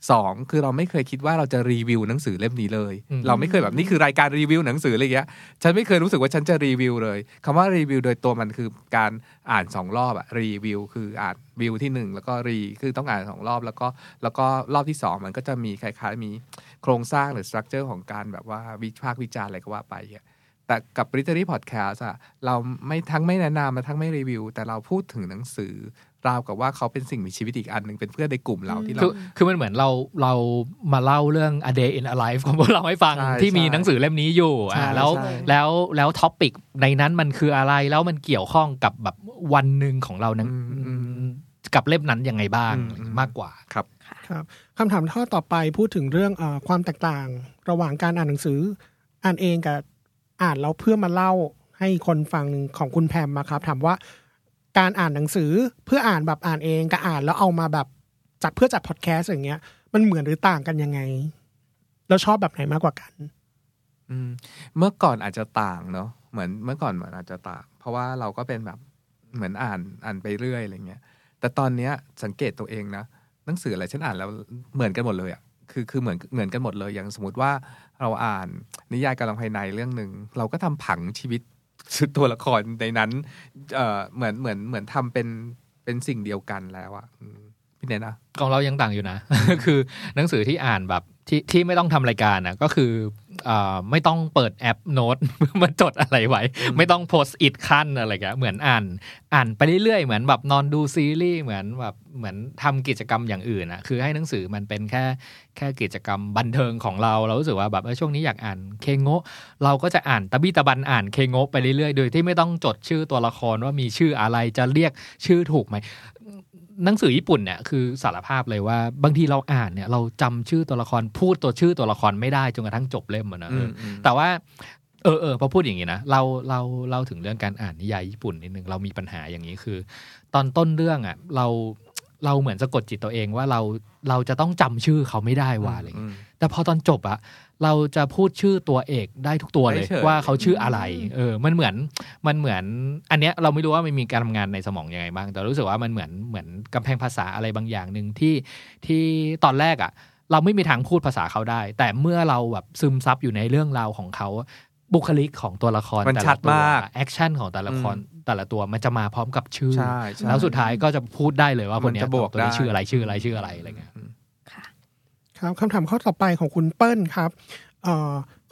2คือเราไม่เคยคิดว่าเราจะรีวิวหนังสือเล่มนี้เลยเราไม่เคยแบบนี่คือรายการรีวิวหนังสืออะไรอย่างเงี้ยฉันไม่เคยรู้สึกว่าฉันจะรีวิวเลยคำว่ารีวิวโดยตัวมันคือการอ่าน2รอบอะรีวิวคืออ่านวิวที่1แล้วก็รีคือต้องอ่าน2รอบแล้วก็รอบที่2มันก็จะมีคล้ายๆมีโครงสร้างหรือสตรัคเจอร์ของการแบบว่าวิพากษ์วิจารณ์อะไรก็ว่าไปแต่กับ Readerly Podcast อะเราไม่แนะนำและทั้งไม่รีวิวแต่เราพูดถึงหนังสือราวกับว่าเขาเป็นสิ่งมีชีวิตอีกอันนึงเป็นเพื่อนในกลุ่มเราที่เราคือมันเหมือนเรามาเล่าเรื่อง A Day in a Life ของพวกเราให้ฟังที่มีหนังสือเล่มนี้อยู่แล้วท็อปิกในนั้นมันคืออะไรแล้วมันเกี่ยวข้องกับแบบวันนึงของเรานั้นกับเล่มนั้นยังไงบ้างมากกว่าครับคำถามข้อต่อไปพูดถึงเรื่องความแตกต่างระหว่างการอ่านหนังสืออ่านเองกับอ่านแล้วเพื่อมาเล่าให้คนฟังของคุณแพมมาครับถามว่าการอ่านหนังสือเพื่ออ่านแบบอ่านเองกับอ่านแล้วเอามาแบบจัดพอดแคสต์อย่างเงี้ยมันเหมือนหรือต่างกันยังไงแล้วชอบแบบไหนมากกว่ากันเมื่อก่อนอาจจะต่างเนาะเหมือนเมื่อก่อนมันอาจจะต่างเพราะว่าเราก็เป็นแบบเหมือนอ่านไปเรื่อยอะไรเงี้ยแต่ตอนเนี้ยสังเกตตัวเองนะหนังสืออะไรฉันอ่านแล้วเหมือนกันหมดเลยอ่ะคือเหมือนกันหมดเลยอย่างสมมติว่าเราอ่านนิยายกำลังภายในเรื่องนึงเราก็ทำผังชีวิตตัวละครในนั้นเหมือนทำเป็นสิ่งเดียวกันแล้วอ่ะพี่เนทนะของเรายังต่างอยู่นะ คือหนังสือที่อ่านแบบที่ไม่ต้องทำรายการนะก็คือไม่ต้องเปิดแอปโน้ตมาจดอะไรไว้ไม่ต้องโพสต์อิทขั้นอะไรกันเหมือนอ่านไปเรื่อยๆเหมือนแบบนอนดูซีรีส์เหมือนทำกิจกรรมอย่างอื่นอ่ะคือให้หนังสือมันเป็นแค่กิจกรรมบันเทิงของเรารู้สึกว่าแบบช่วงนี้อยากอ่านเคโงะเราก็จะอ่านตะบี้ตะบันอ่านเคโงะไปเรื่อยๆโดยที่ไม่ต้องจดชื่อตัวละครว่ามีชื่ออะไรจะเรียกชื่อถูกไหมหนังสือญี่ปุ่นเนี่ยคือสารภาพเลยว่าบางทีเราอ่านเนี่ยเราจำชื่อตัวละครพูดชื่อตัวละครไม่ได้จนกระทั่งจบเล่มนะแต่ว่าพอพูดอย่างนี้นะเราถึงเรื่องการอ่านนิยายญี่ปุ่นนิดนึงเรามีปัญหาอย่างนี้คือตอนต้นเรื่องอ่ะเราเหมือนสะกดจิตตัวเองว่าเราจะต้องจำชื่อเขาไม่ได้ว่าอะไรแต่พอตอนจบอ่ะเราจะพูดชื่อตัวเอกได้ทุกตัวเลยว่าเขาชื่ออะไรมันเหมือนอันเนี้ยเราไม่รู้ว่ามันมีการทำงานในสมองยังไงบ้างแต่รู้สึกว่ามันเหมือนกำแพงภาษาอะไรบางอย่างนึงที่ตอนแรกอ่ะเราไม่มีทางพูดภาษาเขาได้แต่เมื่อเราแบบซึมซับอยู่ในเรื่องราวของเขาบุคลิกของตัวละครแต่ละตัวแอคชั่นของแต่ละตัวมันจะมาพร้อมกับชื่อแล้วสุดท้ายก็จะพูดได้เลยว่าคนนี้ตัวนี้ชื่ออะไรอะไรเงี้ยครับคำถามข้อต่อไปของคุณเปิ้ลครับ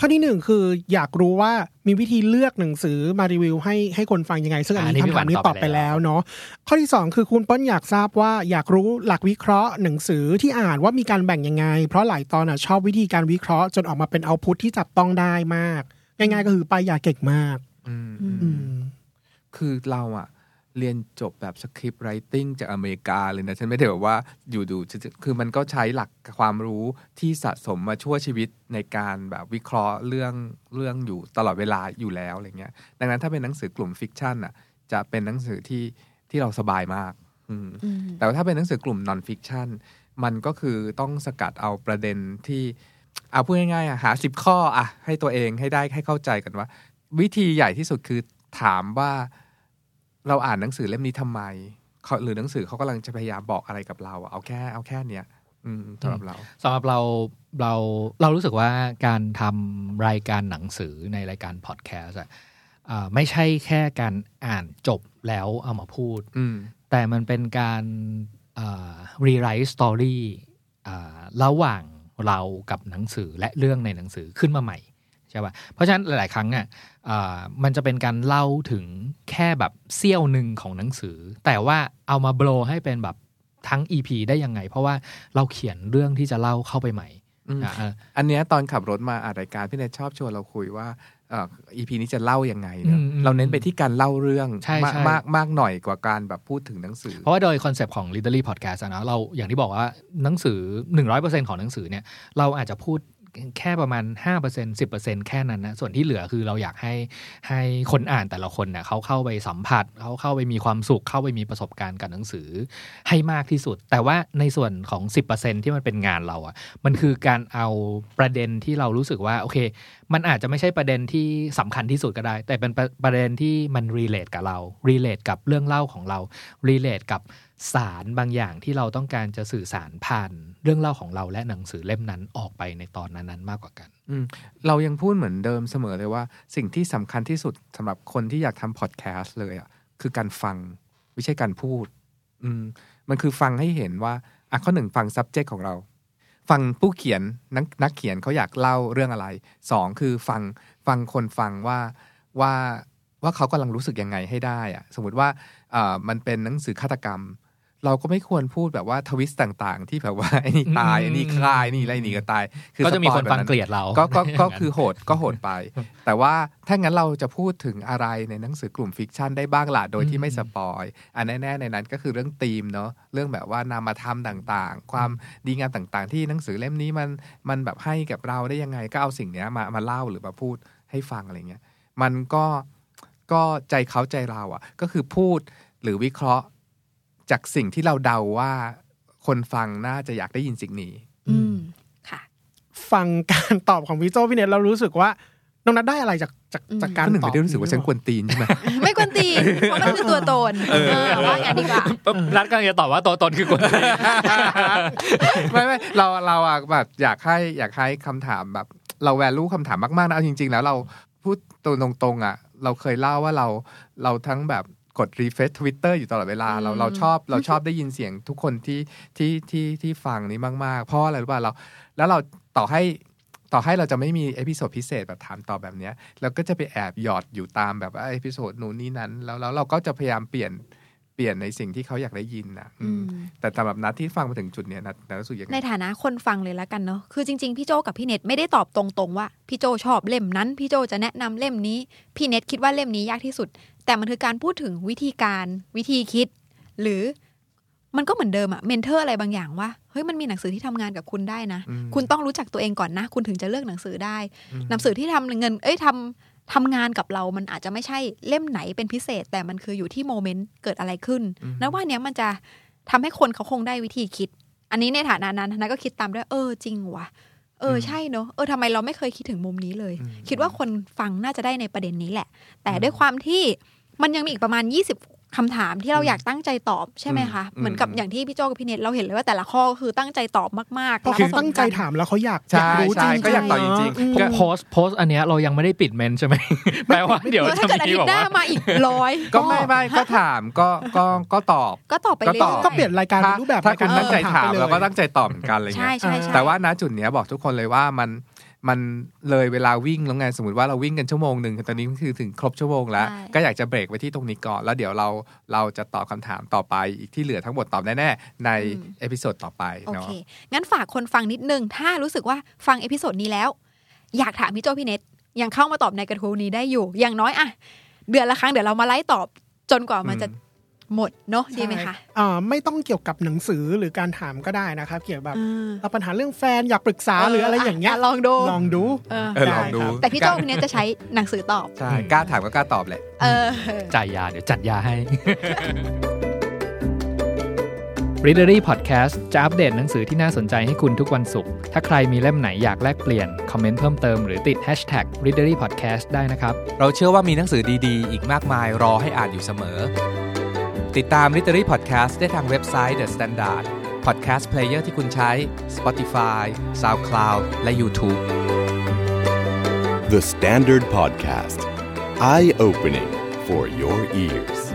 ข้อที่1คืออยากรู้ว่ามีวิธีเลือกหนังสือมารีวิวให้คนฟังยังไงซึ่งอันนี้คำถามนี้ตอบไปแล้วเนาะข้อที่2คือคุณเปิ้ลอยากทราบว่าอยากรู้หลักวิเคราะห์หนังสือที่อ่านว่ามีการแบ่งยังไงเพราะหลายตอนชอบวิธีการวิเคราะห์จนออกมาเป็นเอาท์พุตที่จับต้องได้มากง่ายๆก็คือป้ายยาเก่งมากคือเราเรียนจบแบบสคริปต์ไรติ้งจากอเมริกาเลยนะฉันไม่ได้แบบว่าอยู่ดูคือมันก็ใช้หลักความรู้ที่สะสมมาชั่วชีวิตในการแบบวิเคราะห์เรื่องอยู่ตลอดเวลาอยู่แล้วอะไรเงี้ยดังนั้นถ้าเป็นหนังสือกลุ่มฟิกชันจะเป็นหนังสือที่เราสบายมากแต่ว่าถ้าเป็นหนังสือกลุ่มนอนฟิกชันมันก็คือต้องสกัดเอาประเด็นที่เอาพูดง่ายๆหา10 ข้อให้ตัวเองให้ได้ให้เข้าใจกันว่าวิธีใหญ่ที่สุดคือถามว่าเราอ่านหนังสือเล่มนี้ทำไมหรือหนังสือเขากำลังจะพยายามบอกอะไรกับเราเอาแค่เนี้ยสำหรับเรารู้สึกว่าการทำรายการหนังสือในรายการพอดแคสต์ไม่ใช่แค่การอ่านจบแล้วเอามาพูดแต่มันเป็นการrewrite story ระหว่างเรากับหนังสือและเรื่องในหนังสือขึ้นมาใหม่ใช่ป่ะเพราะฉะนั้นหลายๆครั้งเนี่ยมันจะเป็นการเล่าถึงแค่แบบเสี้ยวหนึ่งของหนังสือแต่ว่าเอามาโบรให้เป็นแบบทั้ง EP ได้ยังไงเพราะว่าเราเขียนเรื่องที่จะเล่าเข้าไปใหม่อันเนี้ยตอนขับรถมาอ่านรายการพี่เนทชอบชวนเราคุยว่าEP นี้จะเล่ายังไงเนี่ยเราเน้นไปที่การเล่าเรื่องมากหน่อยกว่าการแบบพูดถึงหนังสือเพราะว่าโดยคอนเซปต์ของ Literary Podcast นะเราอย่างที่บอกว่าหนังสือ 100% ของหนังสือเนี่ยเราอาจจะพูดแค่ประมาณ 5% 10% แค่นั้นนะส่วนที่เหลือคือเราอยากให้คนอ่านแต่ละคนเนี่ยเขาเข้าไปสัมผัสเขาเข้าไปมีความสุขเข้าไปมีประสบการณ์กับหนังสือให้มากที่สุดแต่ว่าในส่วนของ 10% ที่มันเป็นงานเรามันคือการเอาประเด็นที่เรารู้สึกว่าโอเคมันอาจจะไม่ใช่ประเด็นที่สำคัญที่สุดก็ได้แต่เป็นประเด็นที่มัน relate กับเรา relate กับเรื่องเล่าของเรา relate กับสารบางอย่างที่เราต้องการจะสื่อสารผ่านเรื่องเล่าของเราและหนังสือเล่มนั้นออกไปในตอนนั้นๆมากกว่ากันเรายังพูดเหมือนเดิมเสมอเลยว่าสิ่งที่สำคัญที่สุดสำหรับคนที่อยากทำพอดแคสต์เลยคือการฟังไม่ใช่การพูดมันคือฟังให้เห็นว่าข้อหนึ่งฟัง subject ของเราฟังผู้เขียนนักเขียนเขาอยากเล่าเรื่องอะไร2คือฟังคนฟังว่าเขากำลังรู้สึกยังไงให้ได้สมมติว่ามันเป็นหนังสือฆาตกรรมเราก็ไม่ควรพูดแบบว่าทวิสต์ต่างๆที่แบบว่าไอ้นี่ตายไอ้นี่คลายนี่อะไรนี่ก็ตายก็จะมีคนฟังเกลียดเราก็คือโหดไปแต่ว่าถ้างั้นเราจะพูดถึงอะไรในหนังสือกลุ่มฟิกชันได้บ้างล่ะโดยที่ไม่สปอยแน่ๆในนั้นก็คือเรื่องธีมเนาะเรื่องแบบว่านามธรรมต่างๆความดีงามต่างๆที่หนังสือเล่มนี้มันแบบให้กับเราได้ยังไงก็เอาสิ่งนี้มาเล่าหรือมาพูดให้ฟังอะไรเงี้ยมันก็ใจเขาใจเราก็คือพูดหรือวิเคราะห์จากสิ่งที่เราเดาว่าคนฟังน่าจะอยากได้ยินสิ่งนี้ค่ะฟังการตอบของพี่โจพี่เนทเรารู้สึกว่าน้องนัทได้อะไรจากการตอบหนึ่งไม่ได้รู้สึกว่าฉันกวนตีนใช่ไหมไม่กวนตีนเพราะมันคือตัวตนว่าอย่างดีกว่านัทก็จะตอบว่าตัวตนคือกวนตีนไม่เราแบบอยากให้คำถามแบบเราแวลูคำถามมากๆนะเอาจริงๆแล้วเราพูดตัวตรงเราเคยเล่าว่าเราทั้งแบบกดรีเฟรช Twitter อยู่ตลอดเวลาเราชอบได้ยินเสียงทุกคนที่ฟังนี้มากๆเพราะอะไรรู้ป่ะแล้วเราต่อให้เราจะไม่มีเอพิโซดพิเศษแบบถามตอบแบบนี้เราก็จะไปแอบหยอดอยู่ตามแบบเอพิโซดนู้นนี่นั้นแล้วเราก็จะพยายามเปลี่ยนในสิ่งที่เขาอยากได้ยินนะแต่สำหรับนัทที่ฟังมาถึงจุดเนี้ยนัทรู้สึกยังไงในฐานะคนฟังเลยแล้วกันเนาะคือจริงๆพี่โจกับพี่เน็ตไม่ได้ตอบตรงๆว่าพี่โจชอบเล่มนั้นพี่โจจะแนะนำเล่มนี้พี่เน็ตคิดว่าเล่มนี้ยากที่สุดแต่มันคือการพูดถึงวิธีการวิธีคิดหรือมันก็เหมือนเดิมเมนเทอร์อะไรบางอย่างว่าเฮ้ยมันมีหนังสือที่ทำงานกับคุณได้นะคุณต้องรู้จักตัวเองก่อนนะคุณถึงจะเลือกหนังสือได้หนังสือที่ทำเงินทำงานกับเรามันอาจจะไม่ใช่เล่มไหนเป็นพิเศษแต่มันคืออยู่ที่โมเมนต์เกิดอะไรขึ้นแล้วว่าเนี้ยมันจะทำให้คนเขาคงได้วิธีคิดอันนี้ในฐานะนั้นนะก็คิดตามด้วยจริงว่ะใช่เนอะทำไมเราไม่เคยคิดถึงมุมนี้เลยคิดว่าคนฟังน่าจะได้ในประเด็นนี้แหละแต่ด้วยความที่มันยังมีอีกประมาณ20คำถามที่เราอยากตั้งใจตอบใช่ไหมคะเหมือนกับอย่างที่พี่โจกับพี่เนทเราเห็นเลยว่าแต่ละข้อคือตั้งใจตอบมากๆเพราะเขาตั้งใจถามแล้วเขาอยากรู้จริงก็อยากตอบจริงๆโพสอันเนี้ยเรายังไม่ได้ปิดเมนใช่ไหมแปลว่าเดี๋ยวถ้าเกิดอาทิตย์หน้ามาอีก100 ก็ไม่ก็ถามก็ตอบไปเรื่อยก็เปลี่ยนรายการเป็นรูปแบบถ้าคุณตั้งใจถามเราก็ตั้งใจตอบเหมือนกันอะไรเงี้ยแต่ว่าณจุดเนี้ยบอกทุกคนเลยว่ามันเลยเวลาวิ่งแล้วไงสมมติว่าเราวิ่งกันชั่วโมงนึงตอนนี้คือถึงครบชั่วโมงแล้วก็อยากจะเบรกไว้ที่ตรงนี้ก่อนแล้วเดี๋ยวเราจะตอบคำถามต่อไปอีกที่เหลือทั้งหมดตอบแน่ๆในเอพิโซดต่อไปเนาะงั้นฝากคนฟังนิดนึงถ้ารู้สึกว่าฟังเอพิโซดนี้แล้วอยากถามพี่โจพี่เน็ตยังเข้ามาตอบในกระทู้นี้ได้อยู่อย่างน้อยอะเดือนละครั้งเดี๋ยวเรามาไล่ตอบจนกว่ามันจะหมดเนาะดีไหมคะไม่ต้องเกี่ยวกับหนังสือหรือการถามก็ได้นะครับเกี่ยวกับปัญหาเรื่องแฟนอยากปรึกษาหรืออะไรอย่างเงี้ยลองดูลองดูแต่พี่โจพี่เน็ตจะใช้หนังสือตอบใช่กล้าถามก็กล้าตอบแหละจ่ายยาเดี๋ยวจัดยาให้ Readery Podcast จะอัปเดตหนังสือที่น่าสนใจให้คุณทุกวันศุกร์ถ้าใครมีเล่มไหนอยากแลกเปลี่ยนคอมเมนต์เพิ่มเติมหรือติด Hashtag Readery Podcast ได้นะครับเราเชื่อว่ามีหนังสือดีๆอีกมากมายรอให้อ่านอยู่เสมอติดตาม Readery Podcast ได้ทางเว็บไซต์ The Standard Podcast Player ที่คุณใช้ Spotify SoundCloud และ YouTube The Standard Podcast Eye Opening for your ears